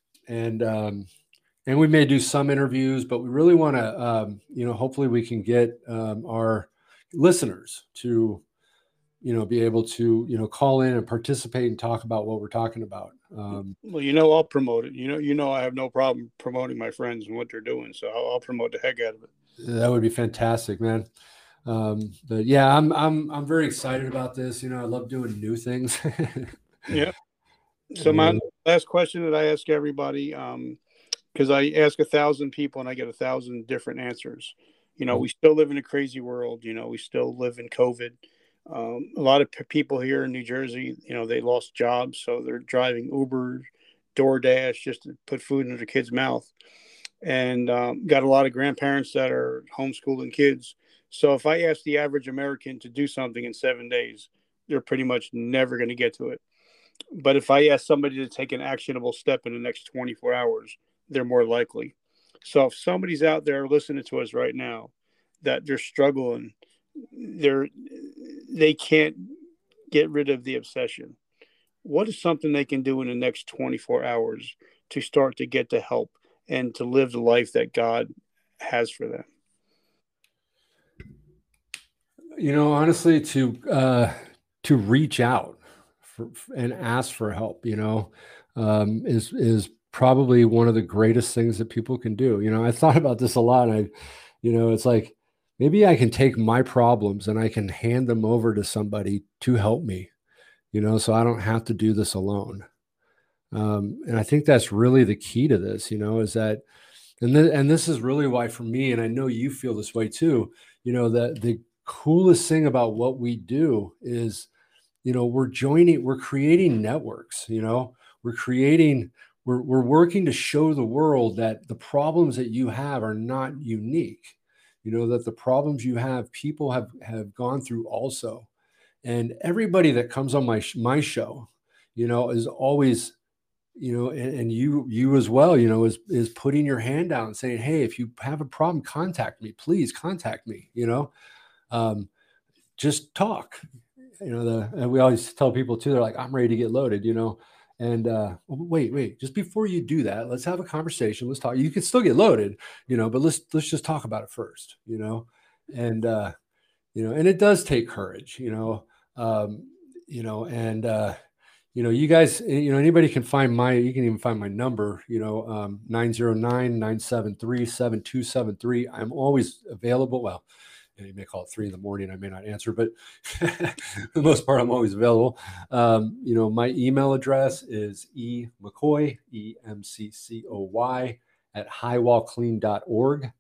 and um, and we may do some interviews, but we really want to, um, you know, hopefully we can get um, our listeners to, you know, be able to, you know, call in and participate and talk about what we're talking about. Um, well, you know, I'll promote it. You know, you know, I have no problem promoting my friends and what they're doing. So I'll, I'll promote the heck out of it. That would be fantastic, man. Um, but yeah, I'm, I'm, I'm very excited about this. You know, I love doing new things. Yeah. So my last question that I ask everybody, um, because I ask a thousand people and I get a thousand different answers. You know, we still live in a crazy world. You know, we still live in COVID. Um, a lot of p- people here in New Jersey, you know, they lost jobs, so they're driving Uber, DoorDash just to put food in their kids' mouth, and um, got a lot of grandparents that are homeschooling kids. So if I ask the average American to do something in seven days, they're pretty much never going to get to it. But if I ask somebody to take an actionable step in the next twenty-four hours, they're more likely. So if somebody's out there listening to us right now that they're struggling, they're they can't get rid of the obsession, what is something they can do in the next twenty-four hours to start to get the help and to live the life that God has for them? You know, honestly, to uh, to reach out for, and ask for help, you know, um, is is probably one of the greatest things that people can do. You know, I thought about this a lot. I, you know, it's like, maybe I can take my problems and I can hand them over to somebody to help me, you know, so I don't have to do this alone. Um, and I think that's really the key to this, you know, is that, and th- and this is really why for me, and I know you feel this way too, you know, that the coolest thing about what we do is, you know, we're joining, we're creating networks, you know, we're creating, we're, we're working to show the world that the problems that you have are not unique. You know, that the problems you have, people have, have gone through also. And everybody that comes on my, my show, you know, is always, you know, and, and you, you as well, you know, is, is putting your hand out and saying, hey, if you have a problem, contact me, please contact me, you know, um, just talk, you know, the, and we always tell people too, they're like, I'm ready to get loaded, you know, and uh, wait, wait, just before you do that, let's have a conversation. Let's talk. You can still get loaded, you know, but let's, let's just talk about it first, you know, and, uh, you know, and it does take courage, you know, um, you know, and, uh, you know, you guys, you know, anybody can find my, you can even find my number, you know, um, nine zero nine, nine seven three, seven two seven three. I'm always available. Well, you may call it three in the morning. I may not answer, but for the most part, I'm always available. Um, you know, my email address is e mccoy, E M C C O Y at highwallclean dot org.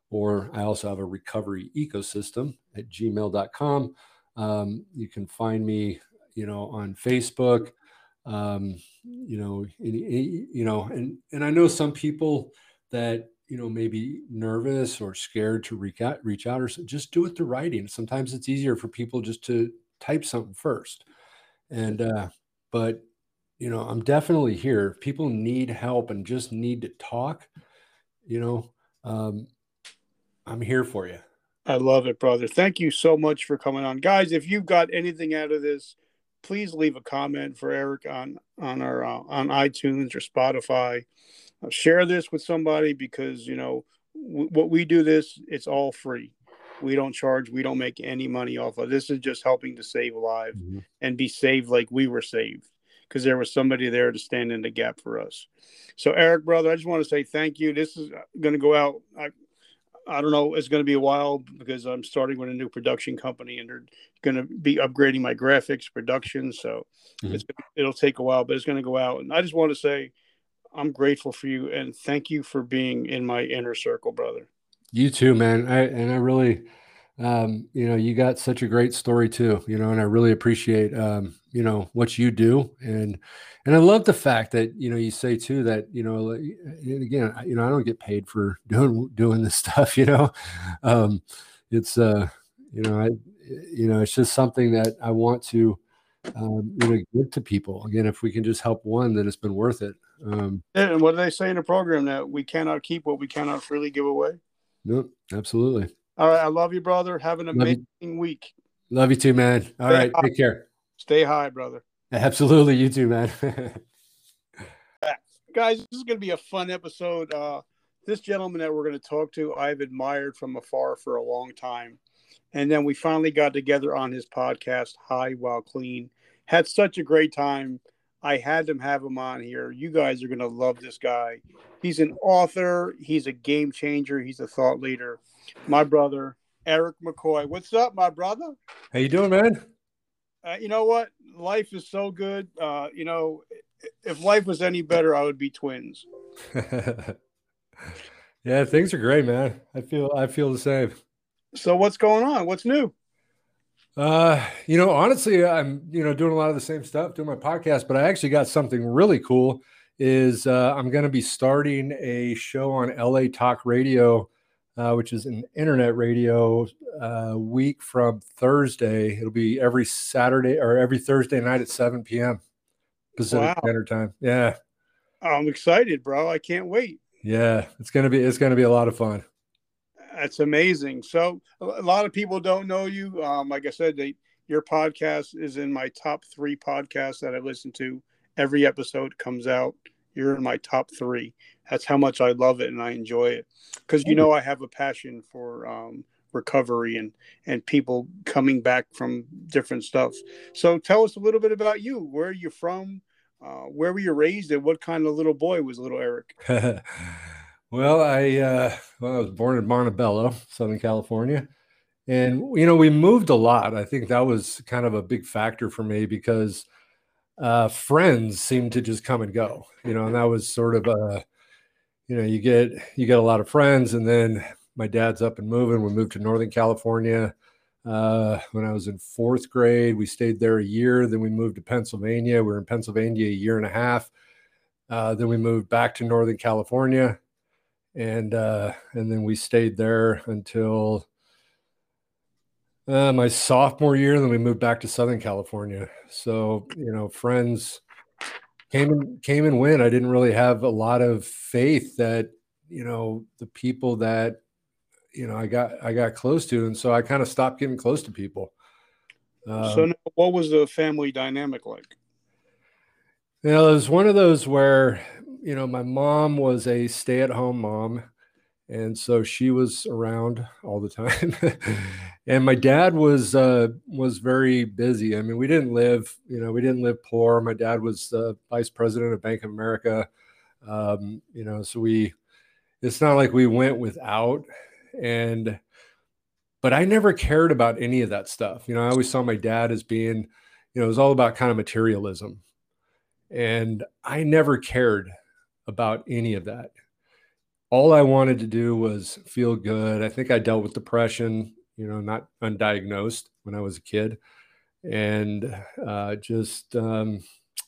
or I also have a recovery ecosystem at gmail dot com. Um, you can find me, you know, on Facebook, um, you know, you know, and, and I know some people that, you know, maybe nervous or scared to reach out, reach out or just do it through writing. Sometimes it's easier for people just to type something first. And, uh, but, you know, I'm definitely here. If people need help and just need to talk, you know, um, I'm here for you. I love it, brother. Thank you so much for coming on. Guys, if you've got anything out of this, please leave a comment for Eric on, on our, uh, on iTunes or Spotify. Uh, share this with somebody because, you know, w- what we do this, it's all free. We don't charge. We don't make any money off of this. Is just helping to save lives mm-hmm. and be saved like we were saved because there was somebody there to stand in the gap for us. So, Eric, brother, I just want to say thank you. This is going to go out. I, I don't know. It's going to be a while because I'm starting with a new production company and they're going to be upgrading my graphics production. So mm-hmm. it's, it'll take a while, but it's going to go out. And I just want to say I'm grateful for you and thank you for being in my inner circle, brother. You too, man. I, and I really, um, you know, you got such a great story too, you know, and I really appreciate, um, you know, what you do. And, and I love the fact that, you know, you say too, that, you know, again, you know, I don't get paid for doing, doing this stuff, you know, um, it's, uh, you know, I, you know, it's just something that I want to, um, you know, give to people. Again, if we can just help one, then it's been worth it. Um, and what do they say in the program that we cannot keep what we cannot freely give away? No, absolutely. All right. I love you, brother. Have an amazing week. Love you too, man. All Stay right. High. Take care. Stay high, brother. Absolutely. You too, man. Guys, this is going to be a fun episode. Uh, this gentleman that we're going to talk to, I've admired from afar for a long time. And then we finally got together on his podcast, High While Clean. Had such a great time. I had to have him on here. You guys are going to love this guy. He's an author. He's a game changer. He's a thought leader. My brother, Eric McCoy. What's up, my brother? How you doing, man? Uh, you know what? Life is so good. Uh, you know, if life was any better, I would be twins. Yeah, things are great, man. I feel I feel the same. So what's going on? What's new? Uh, you know, honestly, I'm, you know, doing a lot of the same stuff, doing my podcast, but I actually got something really cool is, uh, I'm going to be starting a show on L A Talk Radio, uh, which is an internet radio, uh, week from Thursday. It'll be every Saturday or every Thursday night at seven p.m. Pacific wow. Standard Time. Yeah. I'm excited, bro. I can't wait. Yeah. It's going to be, it's going to be a lot of fun. That's amazing. So a lot of people don't know you. Um, like I said, they, your podcast is in my top three podcasts that I listen to. Every episode comes out. You're in my top three. That's how much I love it and I enjoy it. Because, you know, I have a passion for um, recovery and, and people coming back from different stuff. So tell us a little bit about you. Where are you from? Uh, where were you raised and what kind of little boy was little Eric? Well, I uh, well, I was born in Montebello, Southern California. And, you know, we moved a lot. I think that was kind of a big factor for me because uh, friends seemed to just come and go, you know, and that was sort of a, you know, you get, you get a lot of friends. And then my dad's up and moving. We moved to Northern California uh, when I was in fourth grade. We stayed there a year. Then we moved to Pennsylvania. We were in Pennsylvania a year and a half. Uh, then we moved back to Northern California. And uh, and then we stayed there until uh, my sophomore year. Then we moved back to Southern California. So, you know, friends came and came and went. I didn't really have a lot of faith that, you know, the people that, you know, I got I got close to. And so I kind of stopped getting close to people. Um, so what was the family dynamic like? You know, it was one of those where, you know, my mom was a stay-at-home mom, and so she was around all the time. And my dad was uh, was very busy. I mean, we didn't live, you know, we didn't live poor. My dad was the vice president of Bank of America, um, you know, so we, it's not like we went without. And, but I never cared about any of that stuff. You know, I always saw my dad as being, you know, it was all about kind of materialism. And I never cared about any of that. all I wanted to do was feel good. I think I dealt with depression, you know, not undiagnosed when I was a kid. And uh, just, um,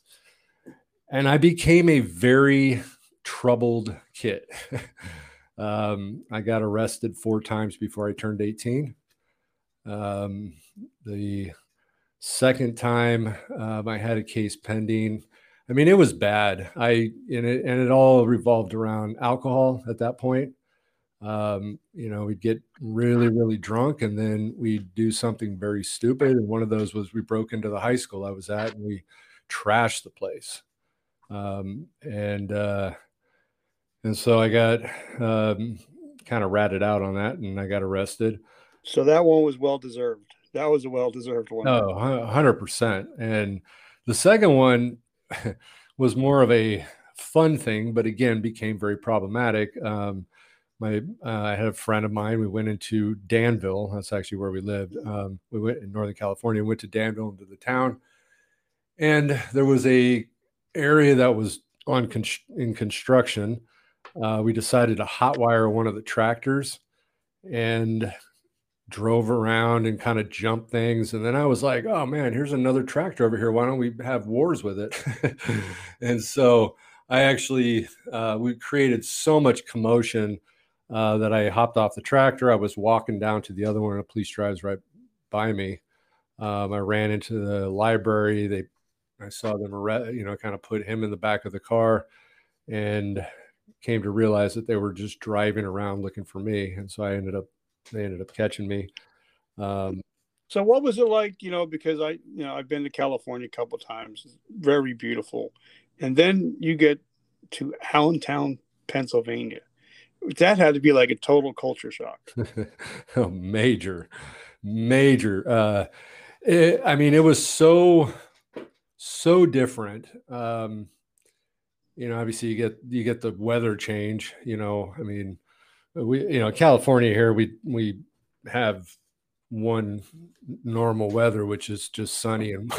and I became a very troubled kid. um, I got arrested four times before I turned eighteen. Um, the second time um, I had a case pending. I mean, it was bad. I and it and it all revolved around alcohol at that point. Um, you know, we'd get really, really drunk, and then we'd do something very stupid. And one of those was we broke into the high school I was at, and we trashed the place. Um, and uh, and so I got um, kind of ratted out on that, and I got arrested. So that one was well deserved. That was a well deserved one. Oh, one hundred percent. And the second one was more of a fun thing, but again, became very problematic. Um, my uh, I had a friend of mine. We went into Danville. That's actually where we lived. Um, we went in Northern California. Went to Danville, into the town, and there was a area that was on con- in construction. Uh, we decided to hotwire one of the tractors and drove around and kind of jumped things. And then I was like, oh man, here's another tractor over here. Why don't we have wars with it? And so I actually, uh, we created so much commotion uh, that I hopped off the tractor. I was walking down to the other one, and a police drives right by me. Um, I ran into the library. They, I saw them, you know, kind of put him in the back of the car, and came to realize that they were just driving around looking for me. And so I ended up, they ended up catching me. Um, so what was it like, you know, because I, you know, I've been to California a couple of times, very beautiful. And then you get to Allentown, Pennsylvania. That had to be like a total culture shock. Oh, major, major. Uh, it, I mean, it was so, so different. Um, you know, obviously you get, you get the weather change, you know, I mean, we, you know, California here, we, we have one normal weather, which is just sunny, and,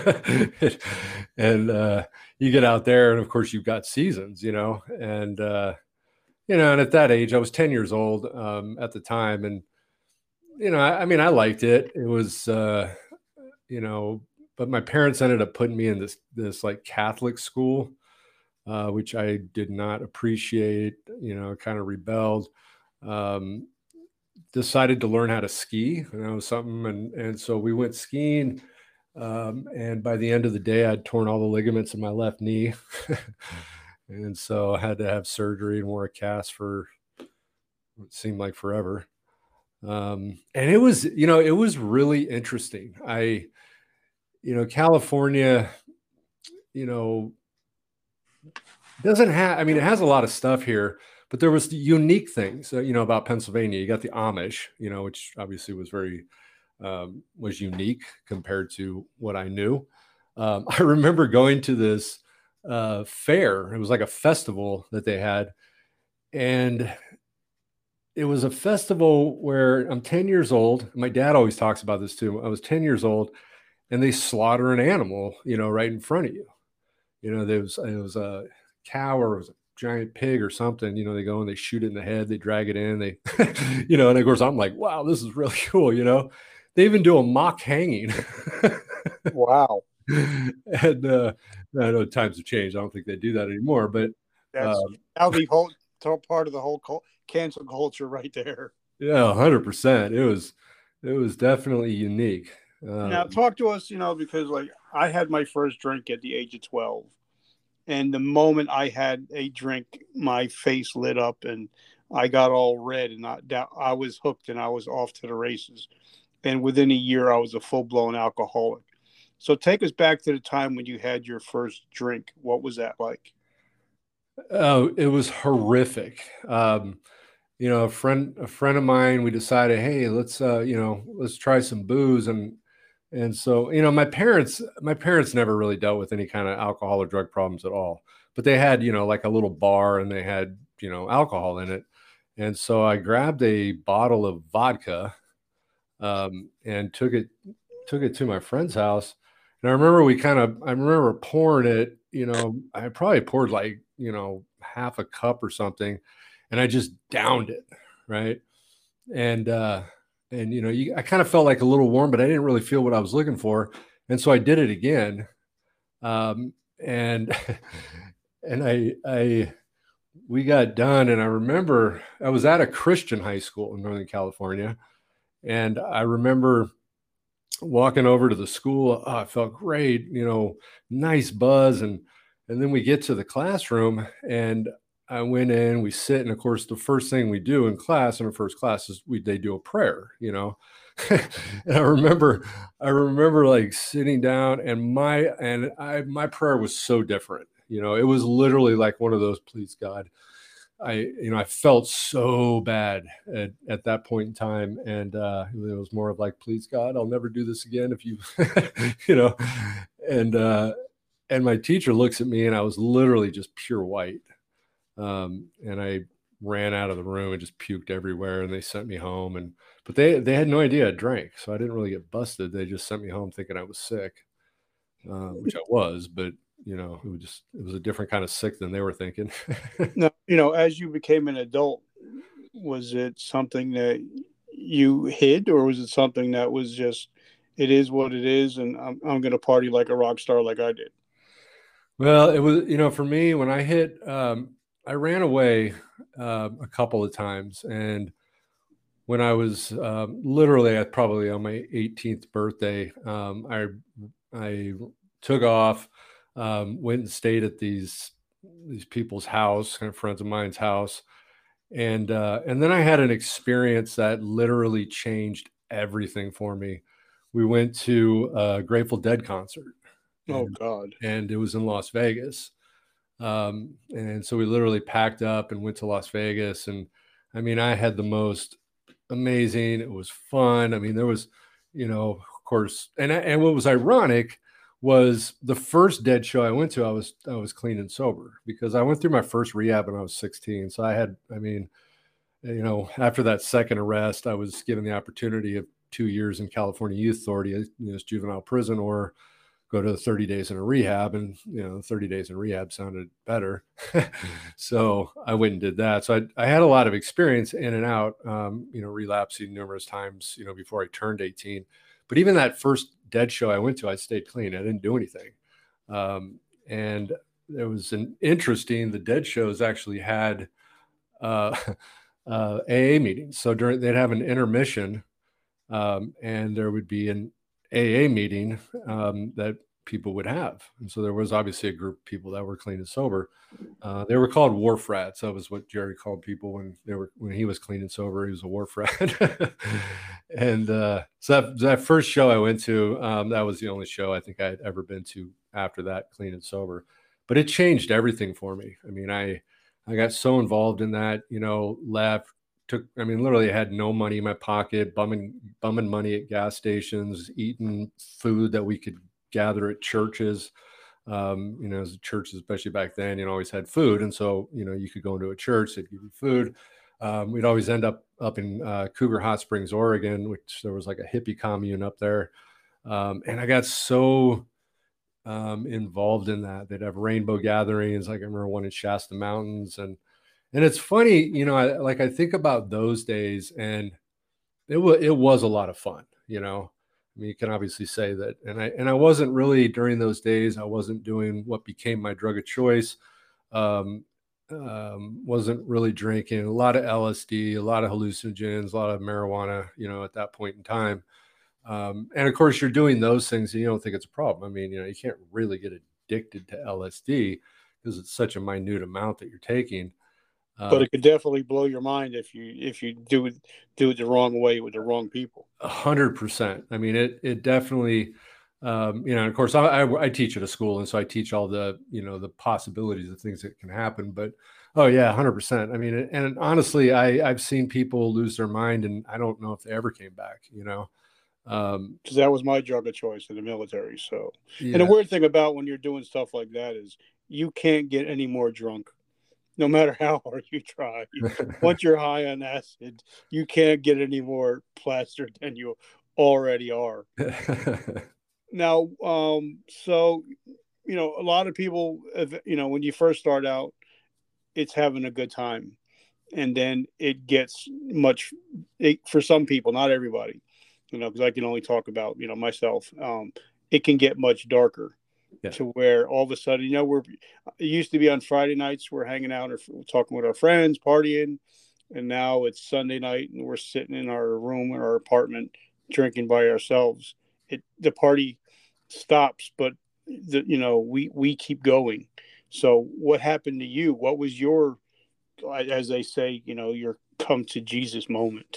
and, uh, you get out there and of course you've got seasons, you know, and, uh, you know, and at that age, I was ten years old, um, at the time. And, you know, I, I mean, I liked it. It was, uh, you know, but my parents ended up putting me in this, this like Catholic school, uh, which I did not appreciate, you know, kind of rebelled. Um, decided to learn how to ski, you know, something. And, and so we went skiing. Um, and by the end of the day, I'd torn all the ligaments in my left knee. And so I had to have surgery and wore a cast for what seemed like forever. Um, and it was, you know, it was really interesting. I, you know, California, you know, doesn't have, I mean, it has a lot of stuff here, but there was the unique things, uh, you know, about Pennsylvania. You got the Amish, you know, which obviously was very, um, was unique compared to what I knew. Um, I remember going to this uh, fair. It was like a festival that they had. And it was a festival where I'm ten years old. My dad always talks about this too. I was ten years old, and they slaughter an animal, you know, right in front of you. You know, there was, it was a cow or it was a giant pig or something. You know, they go and they shoot it in the head, they drag it in, they, you know, and of course I'm like, wow, this is really cool. You know, they even do a mock hanging. Wow. And uh, I know times have changed. I don't think they do that anymore, but that's um, that'll be whole part of the whole cult, cancel culture right there. Yeah, a hundred percent. It was, it was definitely unique. Um, now talk to us, you know, because like I had my first drink at the age of twelve, and the moment I had a drink, my face lit up and I got all red, and I, I was hooked, and I was off to the races. And within a year, I was a full blown alcoholic. So take us back to the time when you had your first drink. What was that like? Oh, it was horrific. Um, you know, a friend, a friend of mine, we decided, hey, let's, uh, you know, let's try some booze. And, and so, you know, my parents, my parents never really dealt with any kind of alcohol or drug problems at all, but they had, you know, like a little bar, and they had, you know, alcohol in it. And so I grabbed a bottle of vodka, um, and took it, took it to my friend's house. And I remember we kind of, I remember pouring it, you know, I probably poured like, you know, half a cup or something. and I just downed it. Right. And, uh, and, you know, you, I kind of felt like a little warm, but I didn't really feel what I was looking for. And so I did it again. Um, and, and I, I, we got done. And I remember I was at a Christian high school in Northern California. And I remember walking over to the school. Oh, I felt great, you know, nice buzz. And, and then we get to the classroom and I went in, we sit. And of course, the first thing we do in class, in our first class is we, they do a prayer, you know. And I remember, I remember like sitting down and my, and I, my prayer was so different. You know, it was literally like one of those, please God, I, you know, I felt so bad at, at that point in time. And uh, it was more of like, please God, I'll never do this again. If you, you know, and, uh, and my teacher looks at me and I was literally just pure white. Um, and I ran out of the room and just puked everywhere and they sent me home. And, but they, they had no idea I drank. So I didn't really get busted. They just sent me home thinking I was sick, uh, which I was, but you know, it was just, it was a different kind of sick than they were thinking. Now, you know, as you became an adult, was it something that you hid or was it something that was just, it is what it is. And I'm, I'm going to party like a rock star, like I did. Well, it was, you know, for me, when I hit, um, I ran away uh, a couple of times. And when I was um, literally at probably on my eighteenth birthday, um, I, I took off, um, went and stayed at these, these people's house, kind of friends of mine's house. And, uh, and then I had an experience that literally changed everything for me. We went to a Grateful Dead concert. Oh and, God. and it was in Las Vegas. Um, and so we literally packed up and went to Las Vegas. And I mean, I had the most amazing, it was fun. I mean, there was, you know, of course, and, and what was ironic was the first Dead show I went to, I was, I was clean and sober because I went through my first rehab when I was sixteen. So I had, I mean, you know, after that second arrest, I was given the opportunity of two years in California Youth Authority, you know, juvenile prison, or go to the thirty days in a rehab. And, you know, thirty days in rehab sounded better. So I went and did that. So I, I had a lot of experience in and out, um, you know, relapsing numerous times, you know, before I turned eighteen. But even that first Dead show I went to, I stayed clean. I didn't do anything. Um, and it was an interesting, the Dead shows actually had uh, uh, A A meetings. So during, they'd have an intermission um, and there would be an A A meeting um, that people would have. And so there was obviously a group of people that were clean and sober. Uh, they were called war frats. That was what Jerry called people when they were, when he was clean and sober, he was a war frat. And uh, so that, that first show I went to, um, that was the only show I think I had ever been to after that, clean and sober, but it changed everything for me. I mean, I, I got so involved in that, you know, left, took, I mean, literally I had no money in my pocket, bumming, bumming money at gas stations, eating food that we could gather at churches. Um, you know, as a church, especially back then, you know, always had food. And so, you know, you could go into a church, they'd give you food. Um, we'd always end up up in uh, Cougar Hot Springs, Oregon, which there was like a hippie commune up there. Um, and I got so um, involved in that. They'd have rainbow gatherings. Like I remember one in Shasta Mountains. And, and it's funny, you know, I, like I think about those days and it was, it was a lot of fun, you know. I mean, you can obviously say that. And I, and I wasn't really during those days, I wasn't doing what became my drug of choice. Um, um, wasn't really drinking, a lot of L S D, a lot of hallucinogens, a lot of marijuana, you know, at that point in time. Um, and of course you're doing those things and you don't think it's a problem. I mean, you know, you can't really get addicted to L S D because it's such a minute amount that you're taking. But it could definitely blow your mind if you if you do it do it the wrong way with the wrong people. A hundred percent. I mean, it it definitely, um, you know. And of course, I, I I teach at a school, and so I teach all the you know the possibilities of things that can happen. But oh yeah, a hundred percent. I mean, and honestly, I I've seen people lose their mind, and I don't know if they ever came back. You know, um, because that was my drug of choice in the military. So, yeah. And the weird thing about when you're doing stuff like that is you can't get any more drunk. No matter how hard you try, once you're high on acid, you can't get any more plastered than you already are. Now, um, so, you know, a lot of people, you know, when you first start out, it's having a good time. and then it gets much it, for some people, not everybody, you know, because I can only talk about, you know, myself. Um, it can get much darker Yeah. to where all of a sudden, you know, we're it used to be on Friday nights, we're hanging out or talking with our friends, partying, and now it's Sunday night and we're sitting in our room or our apartment drinking by ourselves. It the party stops, but the, you know, we we keep going. So what happened to you? What was your, as they say, you know, your come to Jesus moment?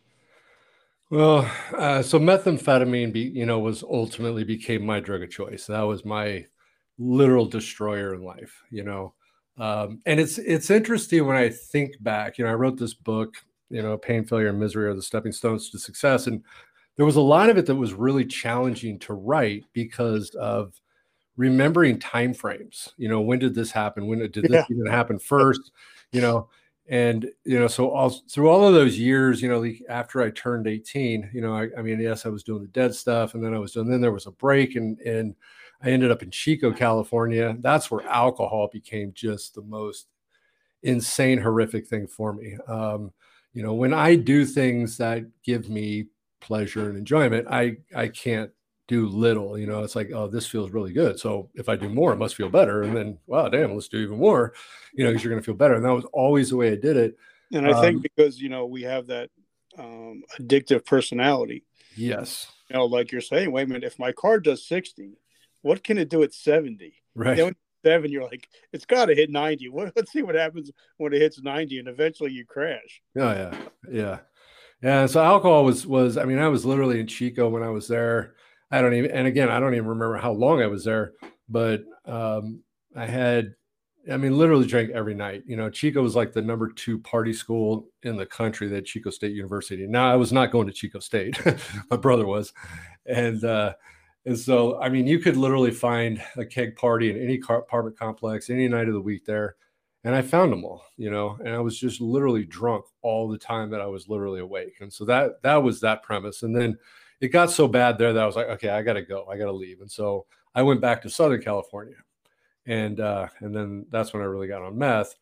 Well, uh, so methamphetamine, be, you know, was ultimately became my drug of choice. That was my literal destroyer in life, you know. Um, and it's it's interesting when I think back. You know, I wrote this book, you know, Pain, Failure, and Misery Are the Stepping Stones to Success, and there was a lot of it that was really challenging to write because of remembering time frames. You know, when did this happen? When did this Yeah. even happen first? You know, and you know, so all through all of those years, you know, the, after I turned eighteen, you know, I, I mean, yes, I was doing the dead stuff, and then I was doing. Then there was a break, and and I ended up in Chico, California. That's where alcohol became just the most insane, horrific thing for me. Um, you know, when I do things that give me pleasure and enjoyment, I I can't do little. You know, it's like, oh, this feels really good. So if I do more, it must feel better. And then, wow, damn, let's do even more. You know, because you're going to feel better. And that was always the way I did it. And I think Um, because, you know, we have that um, addictive personality, yes, you know, like you're saying, wait a minute, if my car does sixty, what can it do at seventy? right. Then when it's seven, you're like, it's got to hit ninety. What, let's see what happens when it hits ninety, and eventually you crash. Oh yeah, yeah, yeah. So alcohol was was. I mean, I was literally in Chico when I was there. I don't even. And again, I don't even remember how long I was there, but um, I had. I mean, literally drank every night. You know, Chico was like the number two party school in the country. That Chico State University. Now, I was not going to Chico State. My brother was, and uh, and so I mean, you could literally find a keg party in any car, apartment complex any night of the week there. And I found them all, you know, and I was just literally drunk all the time that I was literally awake. And so that that was that premise. And then it got so bad there that I was like, okay, I got to go. I got to leave. And so I went back to Southern California. And uh, and then that's when I really got on meth.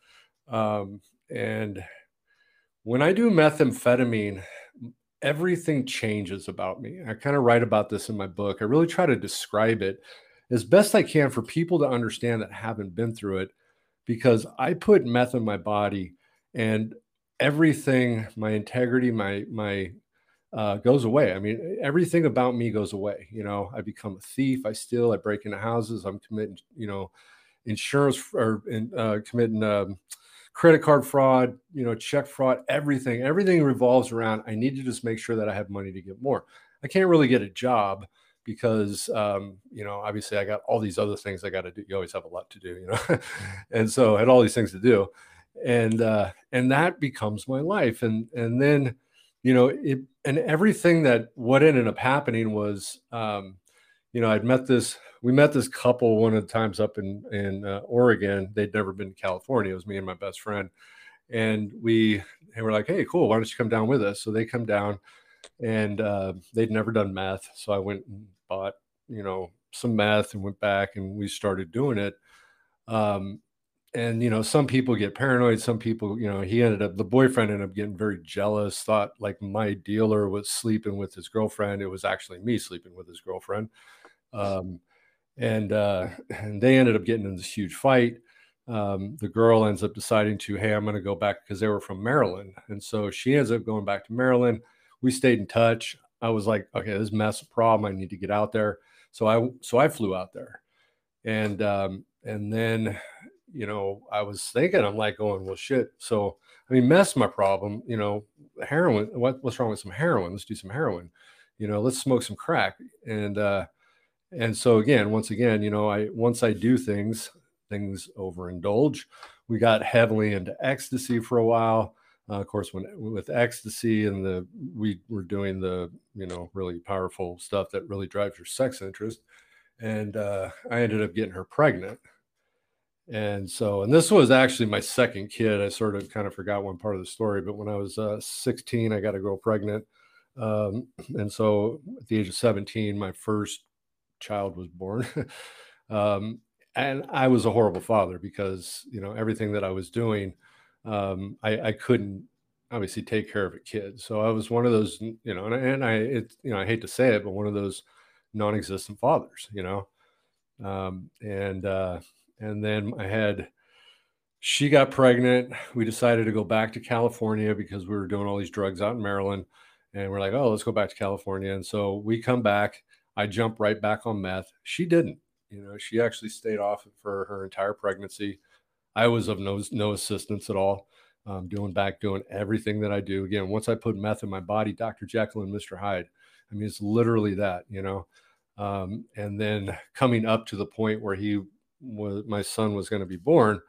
Um, and when I do methamphetamine, everything changes about me. I kind of write about this in my book. I really try to describe it as best I can for people to understand that haven't been through it, because I put meth in my body and everything, my integrity, my, my, uh, goes away. I mean, everything about me goes away. You know, I become a thief. I steal, I break into houses. I'm committing, you know, insurance or uh, committing um, credit card fraud, you know, check fraud, everything, everything revolves around, I need to just make sure that I have money to get more. I can't really get a job because, um, you know, obviously I got all these other things I got to do. You always have a lot to do, you know? And so I had all these things to do. And, uh, and that becomes my life. And, and then, you know, it, and everything that what ended up happening was, um, you know, I'd met this, we met this couple one of the times up in, in uh, Oregon. They'd never been to California. It was me and my best friend. And we, and we're like, hey, cool. Why don't you come down with us? So they come down and uh, they'd never done meth. So I went and bought, you know, some meth and went back and we started doing it. Um, and, you know, some people get paranoid. Some people, you know, he ended up, the boyfriend ended up getting very jealous, thought like my dealer was sleeping with his girlfriend. It was actually me sleeping with his girlfriend. Um, and, uh, and they ended up getting in this huge fight. Um, the girl ends up deciding to, hey, I'm going to go back because they were from Maryland. And so she ends up going back to Maryland. We stayed in touch. I was like, okay, this mess a problem. I need to get out there. So I, so I flew out there and, um, and then, you know, I was thinking, I'm like going, well, shit. So, I mean, mess my problem, you know, heroin, what, what's wrong with some heroin? Let's do some heroin, you know, let's smoke some crack. And, uh, and so again, once again, you know, I, once I do things, things overindulge. We got heavily into ecstasy for a while. Uh, of course, when with ecstasy and the, we were doing the, you know, really powerful stuff that really drives your sex interest. And, uh, I ended up getting her pregnant. And so, and this was actually my second kid. I sort of kind of forgot one part of the story, but when I was uh, sixteen, I got a girl pregnant. Um, and so at the age of seventeen, my first child was born. um, and I was a horrible father because, you know, everything that I was doing um, I, I couldn't obviously take care of a kid. So I was one of those, you know, and, I- and I, it, you know, I hate to say it, but one of those non-existent fathers, you know, um, and, uh, and then I had, she got pregnant. We decided to go back to California because we were doing all these drugs out in Maryland. And we're like, oh, let's go back to California. And so we come back. I jump right back on meth. She didn't. You know, she actually stayed off it for her entire pregnancy. I was of no, no assistance at all. Um, doing back, doing everything that I do. Again, once I put meth in my body, Doctor Jekyll and Mister Hyde. I mean, it's literally that, you know. Um, and then coming up to the point where he was, my son was going to be born,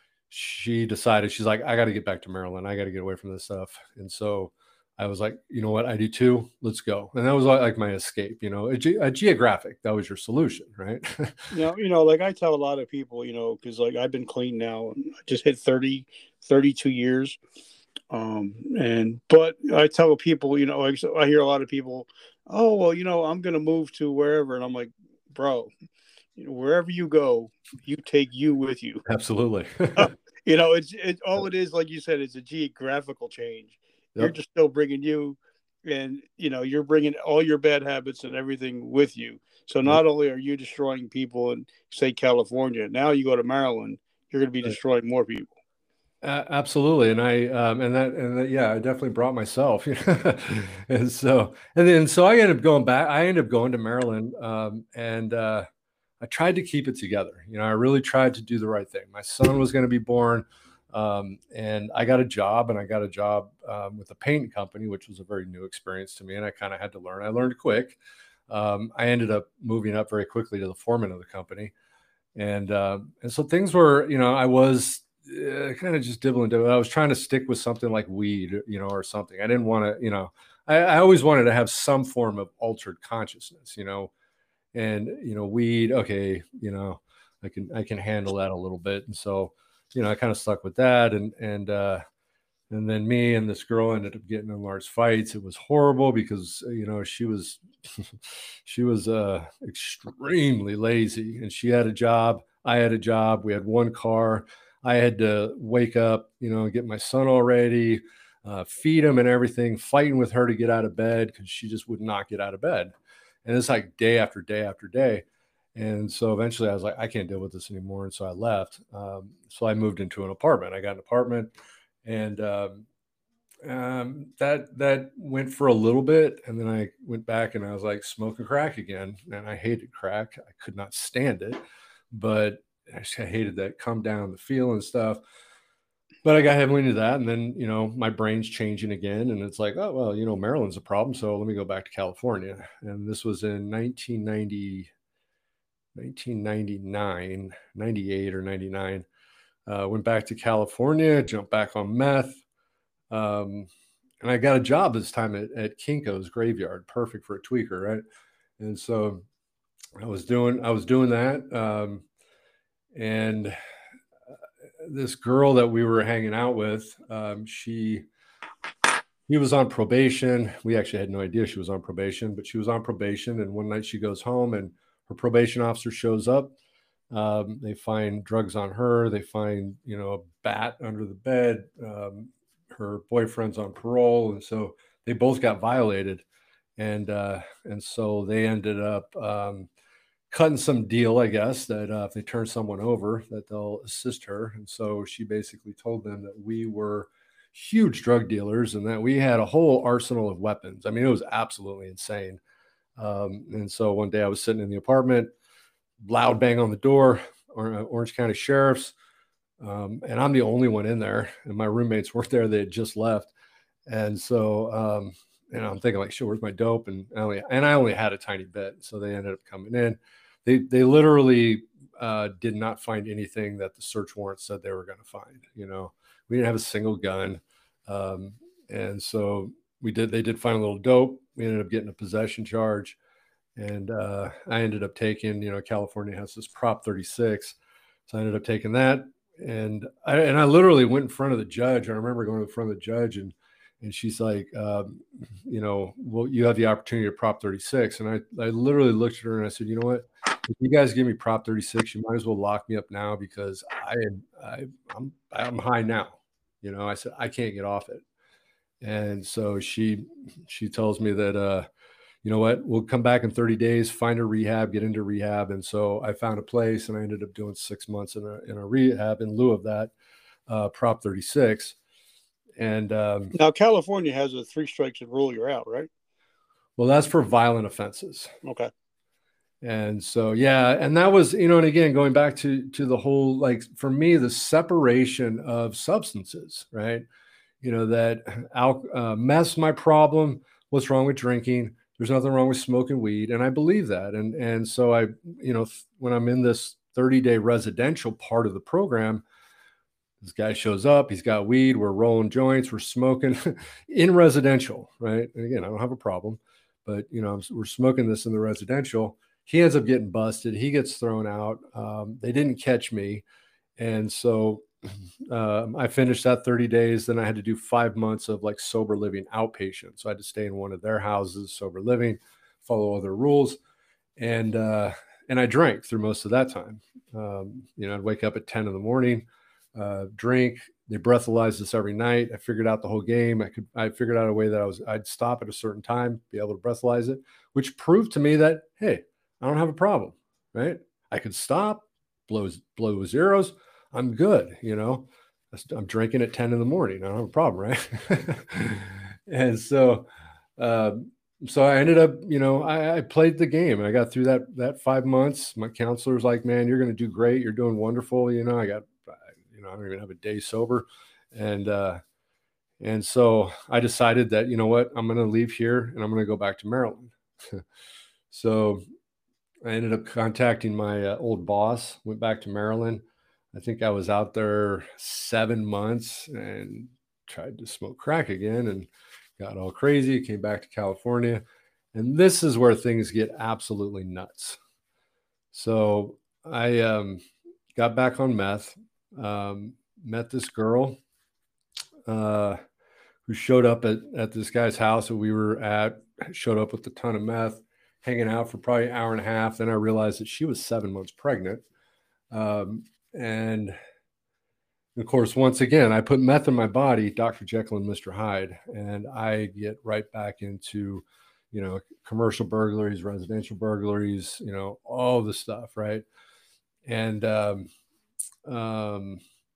she decided, she's like, I got to get back to Maryland. I got to get away from this stuff. And so I was like, you know what? I do too. Let's go. And that was like my escape, you know, a, ge- a geographic. That was your solution, right? Now, you know, like I tell a lot of people, you know, because like I've been clean now, and I just hit thirty, thirty-two years. Um, and, but I tell people, you know, like, so I hear a lot of people, oh, well, you know, I'm going to move to wherever. And I'm like, bro, you know, wherever you go, you take you with you. Absolutely. You know, it's, it's all it is. Like you said, it's a geographical change. You're Yep. just still bringing you, and, you know, you're bringing all your bad habits and everything with you. So not only are you destroying people in, say, California, now you go to Maryland, you're going to be Right. destroying more people. Uh, absolutely, and I um, and that and that, yeah, I definitely brought myself, you know? And so and then so I ended up going back. I ended up going to Maryland, um, and uh, I tried to keep it together. You know, I really tried to do the right thing. My son was going to be born, um, and I got a job, and I got a job um, with a paint company, which was a very new experience to me, and I kind of had to learn. I learned quick. Um, I ended up moving up very quickly to the foreman of the company, and uh, and so things were, you know, I was uh, kind of just dibbling. Dibbling. I was trying to stick with something like weed, you know, or something. I didn't want to, you know, I, I always wanted to have some form of altered consciousness, you know, and you know, weed. Okay, you know, I can I can handle that a little bit, and so, you know, I kind of stuck with that, and and uh, and then me and this girl ended up getting in large fights. It was horrible because, you know, she was she was uh, extremely lazy, and she had a job. I had a job. We had one car. I had to wake up, you know, get my son all ready, uh, feed him and everything, fighting with her to get out of bed because she just would not get out of bed. And it's like day after day after day. And so eventually I was like, I can't deal with this anymore. And so I left. Um, so I moved into an apartment. I got an apartment, and um, um, that that went for a little bit, and then I went back and I was like smoking crack again, and I hated crack. I could not stand it, but I just hated that come down, the feel and stuff. But I got heavily into that, and then, you know, my brain's changing again, and it's like, oh well, you know, Maryland's a problem, so let me go back to California. And this was in nineteen ninety, nineteen ninety-nine, ninety-eight or ninety-nine. Uh, went back to California, jumped back on meth. Um, and I got a job this time at, at Kinko's Graveyard, perfect for a tweaker, right? And so I was doing I was doing that, um, and this girl that we were hanging out with, um, she he was on probation. We actually had no idea she was on probation, but she was on probation. And one night she goes home, and her probation officer shows up. Um, they find drugs on her. They find, you know, a bat under the bed. Um, her boyfriend's on parole, and so they both got violated, and uh, and so they ended up um, cutting some deal, I guess, that uh, if they turn someone over, that they'll assist her. And so she basically told them that we were huge drug dealers and that we had a whole arsenal of weapons. I mean, it was absolutely insane. Um, and so one day I was sitting in the apartment, loud bang on the door, or, uh, Orange County Sheriff's. Um, and I'm the only one in there, and my roommates weren't there. They had just left. And so, um, you know, I'm thinking like, sure, where's my dope? And I only, and I only had a tiny bit. So they ended up coming in. They, they literally uh, did not find anything that the search warrant said they were going to find. You know, we didn't have a single gun. Um, and so we did, they did find a little dope. We ended up getting a possession charge. And uh, I ended up taking, you know, California has this Prop thirty-six. So I ended up taking that. And I, and I literally went in front of the judge. I remember going in front of the judge, and, and she's like, um, you know, well, you have the opportunity to Prop thirty-six. And I, I literally looked at her and I said, you know what, if you guys give me Prop thirty-six, you might as well lock me up now, because I, I I'm, I'm high now. You know, I said, I can't get off it. And so she, she tells me that, uh, you know what, we'll come back in thirty days, find a rehab, get into rehab. And so I found a place, and I ended up doing six months in a, in a rehab in lieu of that, uh, Prop thirty-six. And, um, now California has a three strikes and rule you're out, right? well, that's for violent offenses. Okay. And so, yeah, and that was, you know, and again, going back to, to the whole, like, for me, the separation of substances, right? You know, that al- uh, meth's my problem. What's wrong with drinking? There's nothing wrong with smoking weed. And I believe that. And, and so I, you know, when I'm in this thirty day residential part of the program, this guy shows up, he's got weed, we're rolling joints, we're smoking in residential, right? And again, I don't have a problem, but, you know, we're smoking this in the residential. He ends up getting busted. He gets thrown out. Um, they didn't catch me. And so um, I finished that thirty days. Then I had to do five months of like sober living outpatient. So I had to stay in one of their houses, sober living, follow other rules. And, uh, and I drank through most of that time. Um, you know, I'd wake up at ten in the morning, uh, drink. They breathalyzed us every night. I figured out the whole game. I could, I figured out a way that I was, I'd stop at a certain time, be able to breathalyze it, which proved to me that, hey, I don't have a problem, right? I could stop, blow, blow zeros. I'm good. You know, I'm drinking at ten in the morning. I don't have a problem, right? And so, uh, so I ended up, you know, I, I played the game, and I got through that, that five months. My counselor was like, man, you're going to do great. You're doing wonderful. You know, I got, you know, I don't even have a day sober. And, uh, and so I decided that, you know what, I'm going to leave here and I'm going to go back to Maryland. So I ended up contacting my uh, old boss, went back to Maryland. I think I was out there seven months and tried to smoke crack again and got all crazy, came back to California. And this is where things get absolutely nuts. So I um, got back on meth, um, met this girl uh, who showed up at, at this guy's house that we were at, showed up with a ton of meth, hanging out for probably an hour and a half. Then I realized that she was seven months pregnant. Um, and of course, once again, I put meth in my body, Doctor Jekyll and Mister Hyde, and I get right back into, you know, commercial burglaries, residential burglaries, you know, all the stuff. Right. And, um, um,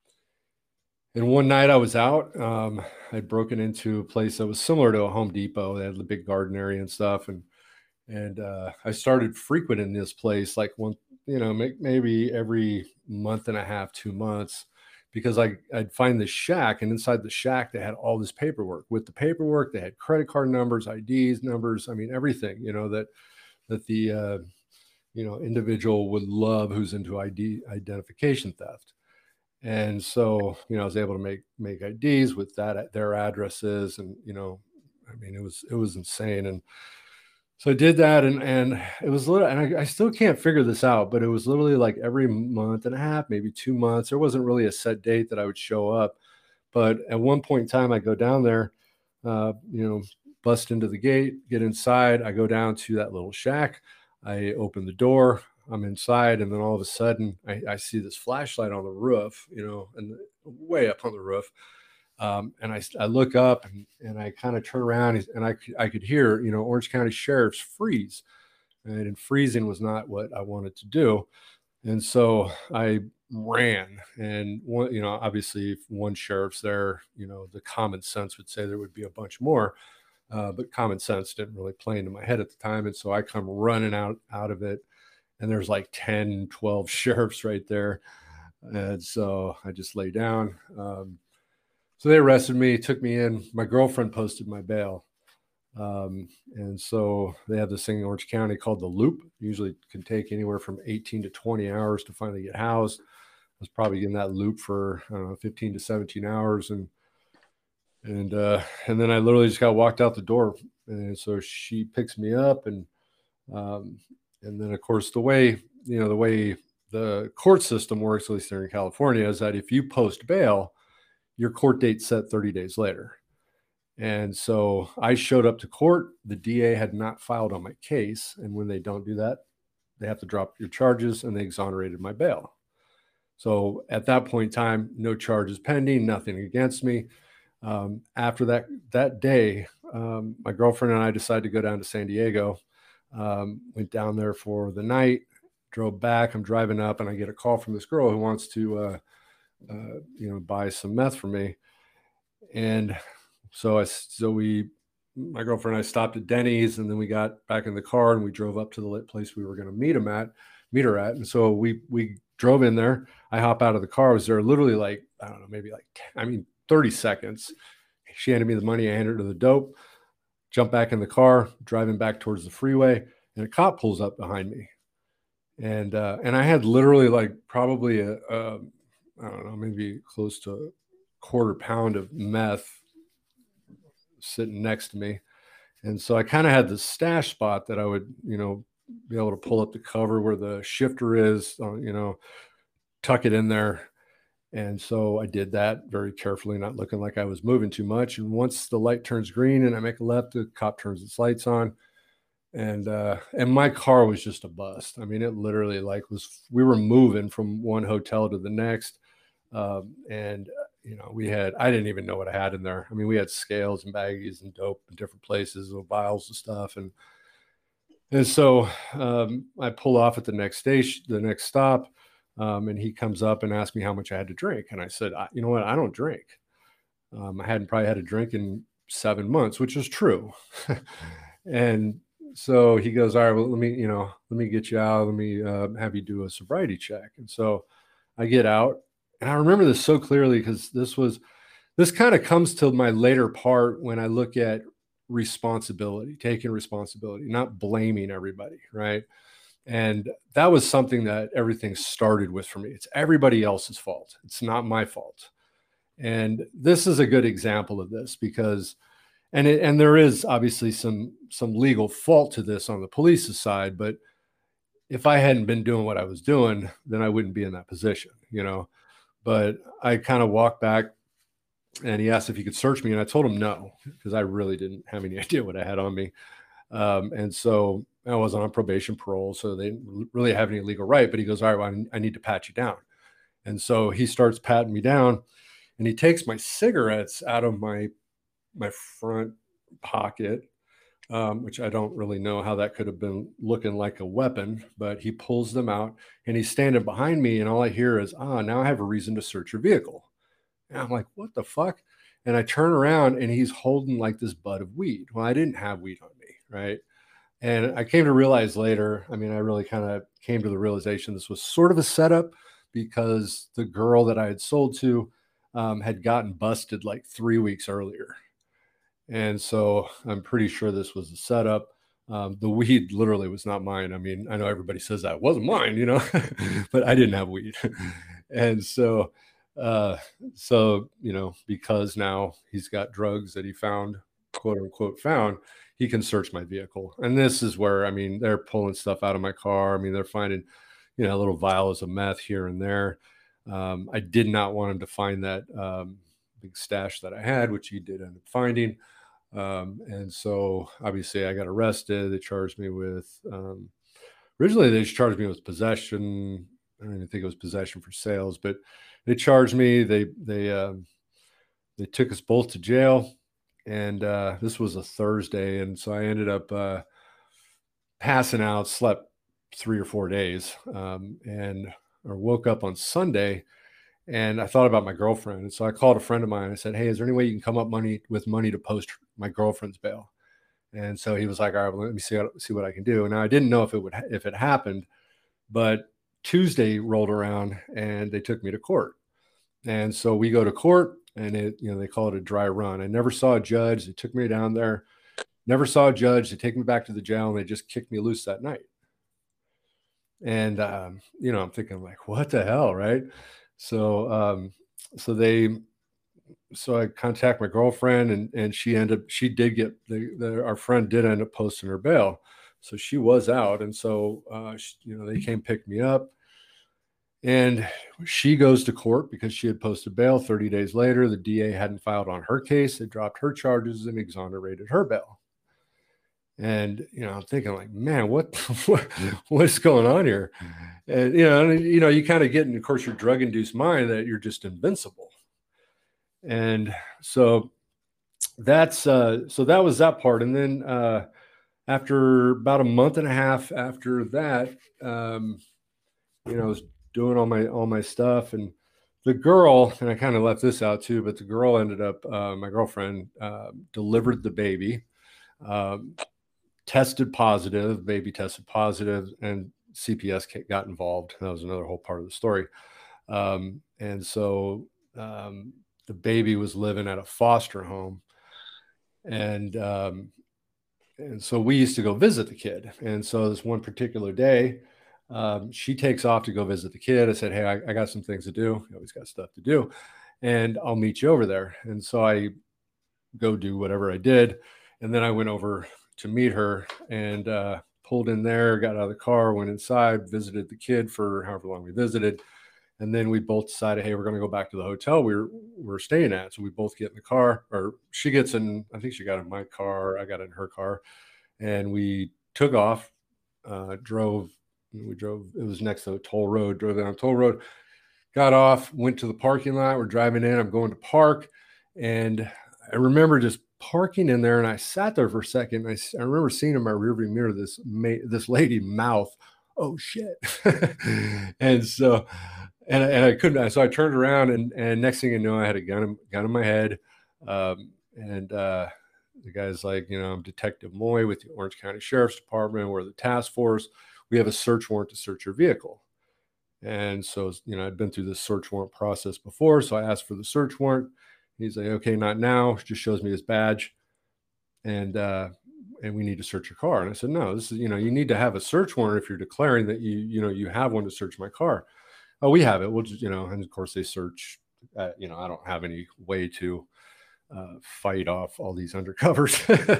and one night I was out, um, I'd broken into a place that was similar to a Home Depot. They had the big garden area and stuff. And, And uh, I started frequenting this place like one, you know, maybe every month and a half, two months, because I, I'd find this shack, and inside the shack, they had all this paperwork. With the paperwork, they had credit card numbers, I Ds, numbers. I mean, everything, you know, that, that the, uh, you know, individual would love who's into I D identification theft. And so, you know, I was able to make, make I Ds with that, their addresses. And, you know, I mean, it was, it was insane. And so I did that, and, and it was little, and I, I still can't figure this out, but it was literally like every month and a half, maybe two months. There wasn't really a set date that I would show up. But at one point in time, I go down there, uh, you know, bust into the gate, get inside. I go down to that little shack. I open the door. I'm inside. And then all of a sudden I, I see this flashlight on the roof, you know, and way up on the roof. Um, and I, I look up and, and I kind of turn around, and I, I could hear, you know, Orange County Sheriff's freeze. Right? And freezing was not what I wanted to do. And so I ran, and one, you know, obviously if one sheriff's there, you know, the common sense would say there would be a bunch more, uh, but common sense didn't really play into my head at the time. And so I come running out, out of it, and there's like ten, twelve sheriffs right there. And so I just lay down. Um, So they arrested me, took me in. My girlfriend posted my bail. Um, and so they have this thing in Orange County called the loop. Usually can take anywhere from eighteen to twenty hours to finally get housed. I was probably in that loop for, I don't know, fifteen to seventeen hours. And, and, uh, and then I literally just got walked out the door. And so she picks me up, and, um, and then of course the way, you know, the way the court system works, at least here in California, is that if you post bail, your court date set thirty days later. And so I showed up to court. The D A had not filed on my case. And when they don't do that, they have to drop your charges, and they exonerated my bail. So at that point in time, no charges pending, nothing against me. Um, after that that day, um, my girlfriend and I decided to go down to San Diego. Um, went down there for the night, drove back. I'm driving up, and I get a call from this girl who wants to, uh, uh, you know, buy some meth from me. And so I, so we, my girlfriend and I stopped at Denny's, and then we got back in the car and we drove up to the place we were going to meet him at, meet her at. And so we we drove in there. I hop out of the car. I was there literally like, I don't know, maybe like, I mean, thirty seconds. She handed me the money. I handed her the dope, jump back in the car, driving back towards the freeway, and a cop pulls up behind me. And, uh, and I had literally like probably a, a, I don't know, maybe close to a quarter pound of meth sitting next to me. And so I kind of had the stash spot that I would, you know, be able to pull up the cover where the shifter is, uh, you know, tuck it in there. And so I did that very carefully, not looking like I was moving too much. And once the light turns green and I make a left, the cop turns its lights on. And, uh, and my car was just a bust. I mean, it literally like was, we were moving from one hotel to the next. Um, and, you know, we had, I didn't even know what I had in there. I mean, we had scales and baggies and dope in different places, little vials of stuff. And, and so, um, I pull off at the next station, the next stop. Um, and he comes up and asks me how much I had to drink. And I said, I, you know what? I don't drink. Um, I hadn't probably had a drink in seven months, which is true. And so he goes, all right, well, let me, you know, let me get you out. Let me uh, have you do a sobriety check. And so I get out, and I remember this so clearly because this was, this kind of comes to my later part when I look at responsibility, taking responsibility, not blaming everybody, right? And that was something that everything started with for me. It's everybody else's fault. It's not my fault. And this is a good example of this because, and it, and there is obviously some, some legal fault to this on the police's side, but if I hadn't been doing what I was doing, then I wouldn't be in that position, you know? But I kind of walked back, and he asked if he could search me. And I told him no, because I really didn't have any idea what I had on me. Um, and so I was on probation parole, so they didn't really have any legal right. But he goes, all right, well, I need to pat you down. And so he starts patting me down, and he takes my cigarettes out of my, my front pocket, um, which I don't really know how that could have been looking like a weapon, but he pulls them out, and he's standing behind me. And all I hear is, ah, now I have a reason to search your vehicle. And I'm like, what the fuck? And I turn around, and he's holding like this bud of weed. Well, I didn't have weed on me, right? And I came to realize later, I mean, I really kind of came to the realization this was sort of a setup because the girl that I had sold to um, had gotten busted like three weeks earlier. And so I'm pretty sure this was a setup. Um, the weed literally was not mine. I mean, I know everybody says that it wasn't mine, you know, but I didn't have weed. And so, uh, so, you know, because now he's got drugs that he found, quote unquote, found, he can search my vehicle. And this is where, I mean, they're pulling stuff out of my car. I mean, they're finding, you know, little vials of meth here and there. Um, I did not want him to find that um, big stash that I had, which he did end up finding. Um, and so obviously I got arrested. They charged me with, um, originally they just charged me with possession. I don't even think it was possession for sales, but they charged me. They, they, um, they took us both to jail. And uh, this was a Thursday. And so I ended up uh, passing out, slept three or four days, um, and or woke up on Sunday. And I thought about my girlfriend. And so I called a friend of mine. I said, hey, is there any way you can come up money with money to post my girlfriend's bail? And so he was like, all right, well, let me see, see what I can do. And now I didn't know if it would, if it happened, but Tuesday rolled around and they took me to court. And so we go to court, and it, you know, they call it a dry run. I never saw a judge. They took me down there, never saw a judge. They take me back to the jail, and they just kicked me loose that night. And, um, you know, I'm thinking like, what the hell? Right. So, um, so they, so I contact my girlfriend, and, and she ended up, she did get the, the, our friend did end up posting her bail. So she was out. And so, uh, she, you know, they came pick me up, and she goes to court because she had posted bail. thirty days later, the D A hadn't filed on her case. They dropped her charges and exonerated her bail. And, you know, I'm thinking like, man, what, what what's going on here? And, you know, and, you know, you kind of get in, of course, your drug induced mind that you're just invincible. And so that's, uh, so that was that part. And then, uh, after about a month and a half after that, um, you know, I was doing all my, all my stuff, and the girl, and I kind of left this out too, but the girl ended up, uh, my girlfriend, uh, delivered the baby, um, tested positive, baby tested positive, and C P S got involved. That was another whole part of the story. Um, and so um, the baby was living at a foster home. And, um, and so we used to go visit the kid. And so this one particular day, um, she takes off to go visit the kid. I said, hey, I, I got some things to do. You always got stuff to do. And I'll meet you over there. And so I go do whatever I did. And then I went over to meet her, and uh, pulled in there, got out of the car, went inside, visited the kid for however long we visited. And then we both decided, hey, we're going to go back to the hotel we were, we were staying at. So we both get in the car, or she gets in, I think she got in my car, I got in her car, and we took off, uh, drove, we drove, it was next to a toll road, drove down a toll road, got off, went to the parking lot. We're driving in, I'm going to park. And I remember just parking in there, and I sat there for a second. I, I remember seeing in my rearview mirror this this lady mouth, "Oh shit," and so and and I couldn't. So I turned around, and and next thing you know, I had a gun gun in my head, um, and uh, the guy's like, you know, I'm Detective Moy with the Orange County Sheriff's Department. We're the task force. We have a search warrant to search your vehicle. And so, you know, I'd been through this search warrant process before, so I asked for the search warrant. He's like, okay, not now. Just shows me his badge, and uh, and we need to search your car. And I said, no, this is, you know, you need to have a search warrant if you're declaring that you, you know, you have one to search my car. Oh, we have it. We'll just, you know, and of course they search. Uh, you know, I don't have any way to uh, fight off all these undercovers,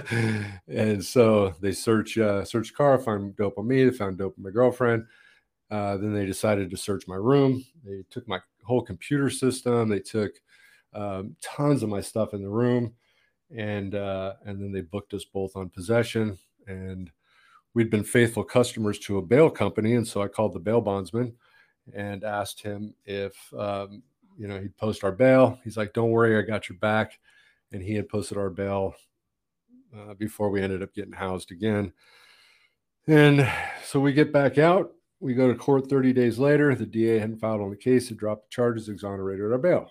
and so they search uh, search the car, find dope on me. They found dope on my girlfriend. Uh, then they decided to search my room. They took my whole computer system. They took Um, tons of my stuff in the room, and uh, and then they booked us both on possession. And we'd been faithful customers to a bail company, and so I called the bail bondsman and asked him if um, you know, he'd post our bail. He's like, "Don't worry, I got your back." And he had posted our bail uh, before we ended up getting housed again. And so we get back out. We go to court thirty days later. The D A hadn't filed on the case. It dropped the charges, exonerated our bail.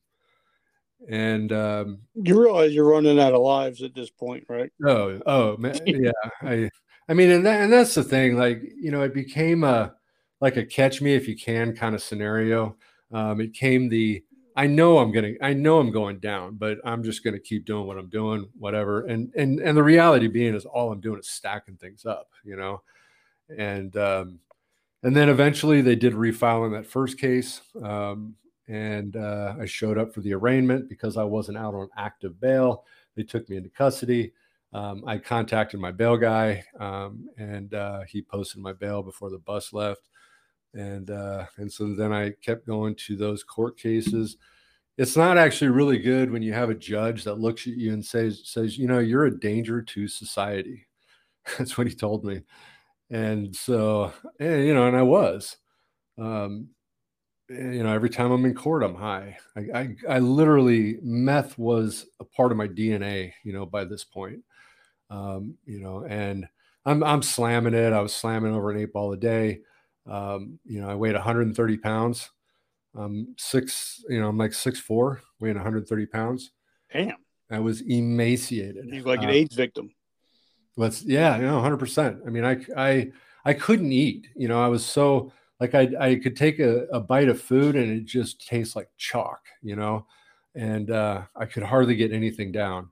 And um, you realize you're running out of lives at this point, right? Oh, oh, man, yeah. I, I mean, and that, and that's the thing. Like, you know, it became a like a catch me if you can kind of scenario. Um, it came the I know I'm gonna, I know I'm going down, but I'm just gonna keep doing what I'm doing, whatever. And and and the reality being is all I'm doing is stacking things up, you know. And um, and then eventually they did refile in that first case. Um, And uh, I showed up for the arraignment because I wasn't out on active bail. They took me into custody. Um, I contacted my bail guy, um, and uh, he posted my bail before the bus left. And uh, and so then I kept going to those court cases. It's not actually really good when you have a judge that looks at you and says, says, you know, you're a danger to society. That's what he told me. And so, and, you know, and I was. Um, you know, every time I'm in court, I'm high. I, I, I literally, meth was a part of my D N A, you know, by this point, um, you know, and I'm, I'm slamming it. I was slamming over an eight ball a day. Um, you know, I weighed one hundred thirty pounds. Um, six, you know, I'm like six, four, weighing one hundred thirty pounds. Damn. I was emaciated. He's like an uh, AIDS victim. Let's, yeah, you know, one hundred percent. I mean, I, I, I couldn't eat, you know, I was so, like I, I could take a, a bite of food and it just tastes like chalk, you know, and uh, I could hardly get anything down.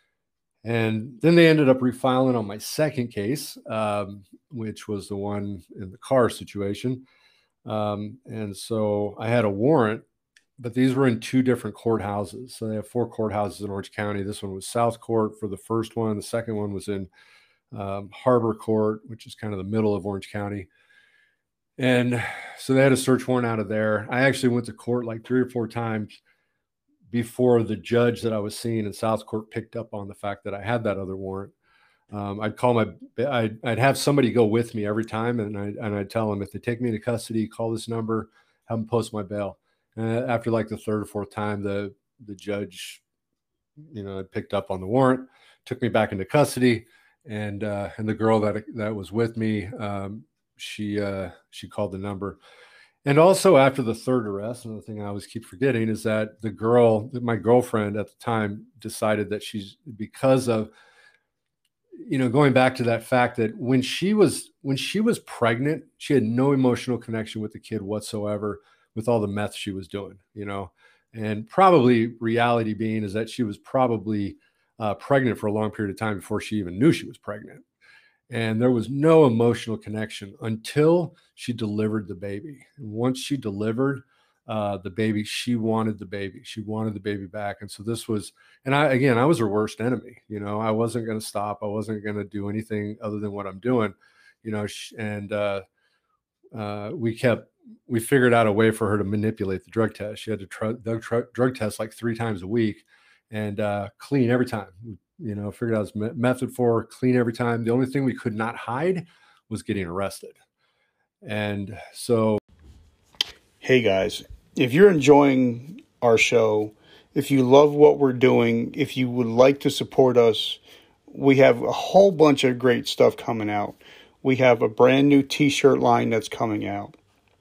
And then they ended up refiling on my second case, um, which was the one in the car situation. Um, and so I had a warrant, but these were in two different courthouses. So they have four courthouses in Orange County. This one was South Court for the first one. The second one was in um, Harbor Court, which is kind of the middle of Orange County. And so they had a search warrant out of there. I actually went to court like three or four times before the judge that I was seeing in South Court picked up on the fact that I had that other warrant. Um, I'd call my, I'd, I'd have somebody go with me every time, and I and I'd tell them, if they take me into custody, call this number, have them post my bail. And after like the third or fourth time, the the judge, you know, picked up on the warrant, took me back into custody, and uh, and the girl that that was with me, um, she uh, she called the number. And also after the third arrest, another thing I always keep forgetting is that the girl, my girlfriend at the time, decided that she's, because of, you know, going back to that fact that when she was when she was pregnant, she had no emotional connection with the kid whatsoever, with all the meth she was doing, you know, and probably reality being is that she was probably uh, pregnant for a long period of time before she even knew she was pregnant. And there was no emotional connection until she delivered the baby. And once she delivered uh, the baby, she wanted the baby. She wanted the baby back. And so this was, and I, again, I was her worst enemy. You know, I wasn't going to stop. I wasn't going to do anything other than what I'm doing, you know, and uh, uh, we kept, we figured out a way for her to manipulate the drug test. She had to try drug, drug test like three times a week and uh, clean every time. You know, figured out his method for clean every time. The only thing we could not hide was getting arrested. And so, hey guys, if you're enjoying our show, if you love what we're doing, if you would like to support us, we have a whole bunch of great stuff coming out. We have a brand new t-shirt line that's coming out.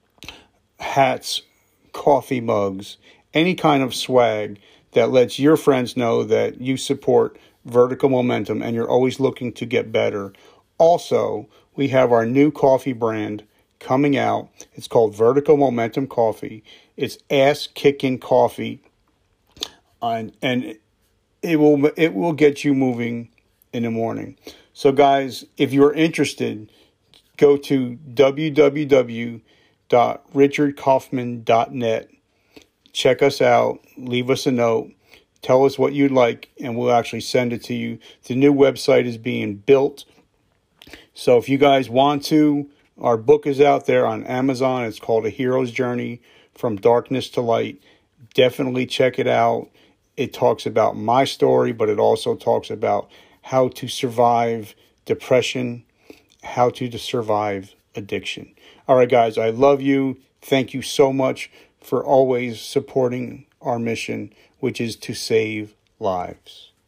Hats, coffee mugs, any kind of swag that lets your friends know that you support Vertical Momentum and you're always looking to get better. Also, we have our new coffee brand coming out. It's called Vertical Momentum Coffee. It's ass-kicking coffee, and and it will it will get you moving in the morning. So, guys, if you're interested, go to w w w dot richard kaufman dot net. Check us out. Leave us a note. Tell us what you'd like, and we'll actually send it to you. The new website is being built. So if you guys want to, our book is out there on Amazon. It's called A Hero's Journey from Darkness to Light. Definitely check it out. It talks about my story, but it also talks about how to survive depression, how to survive addiction. All right, guys, I love you. Thank you so much for always supporting our mission, which is to save lives.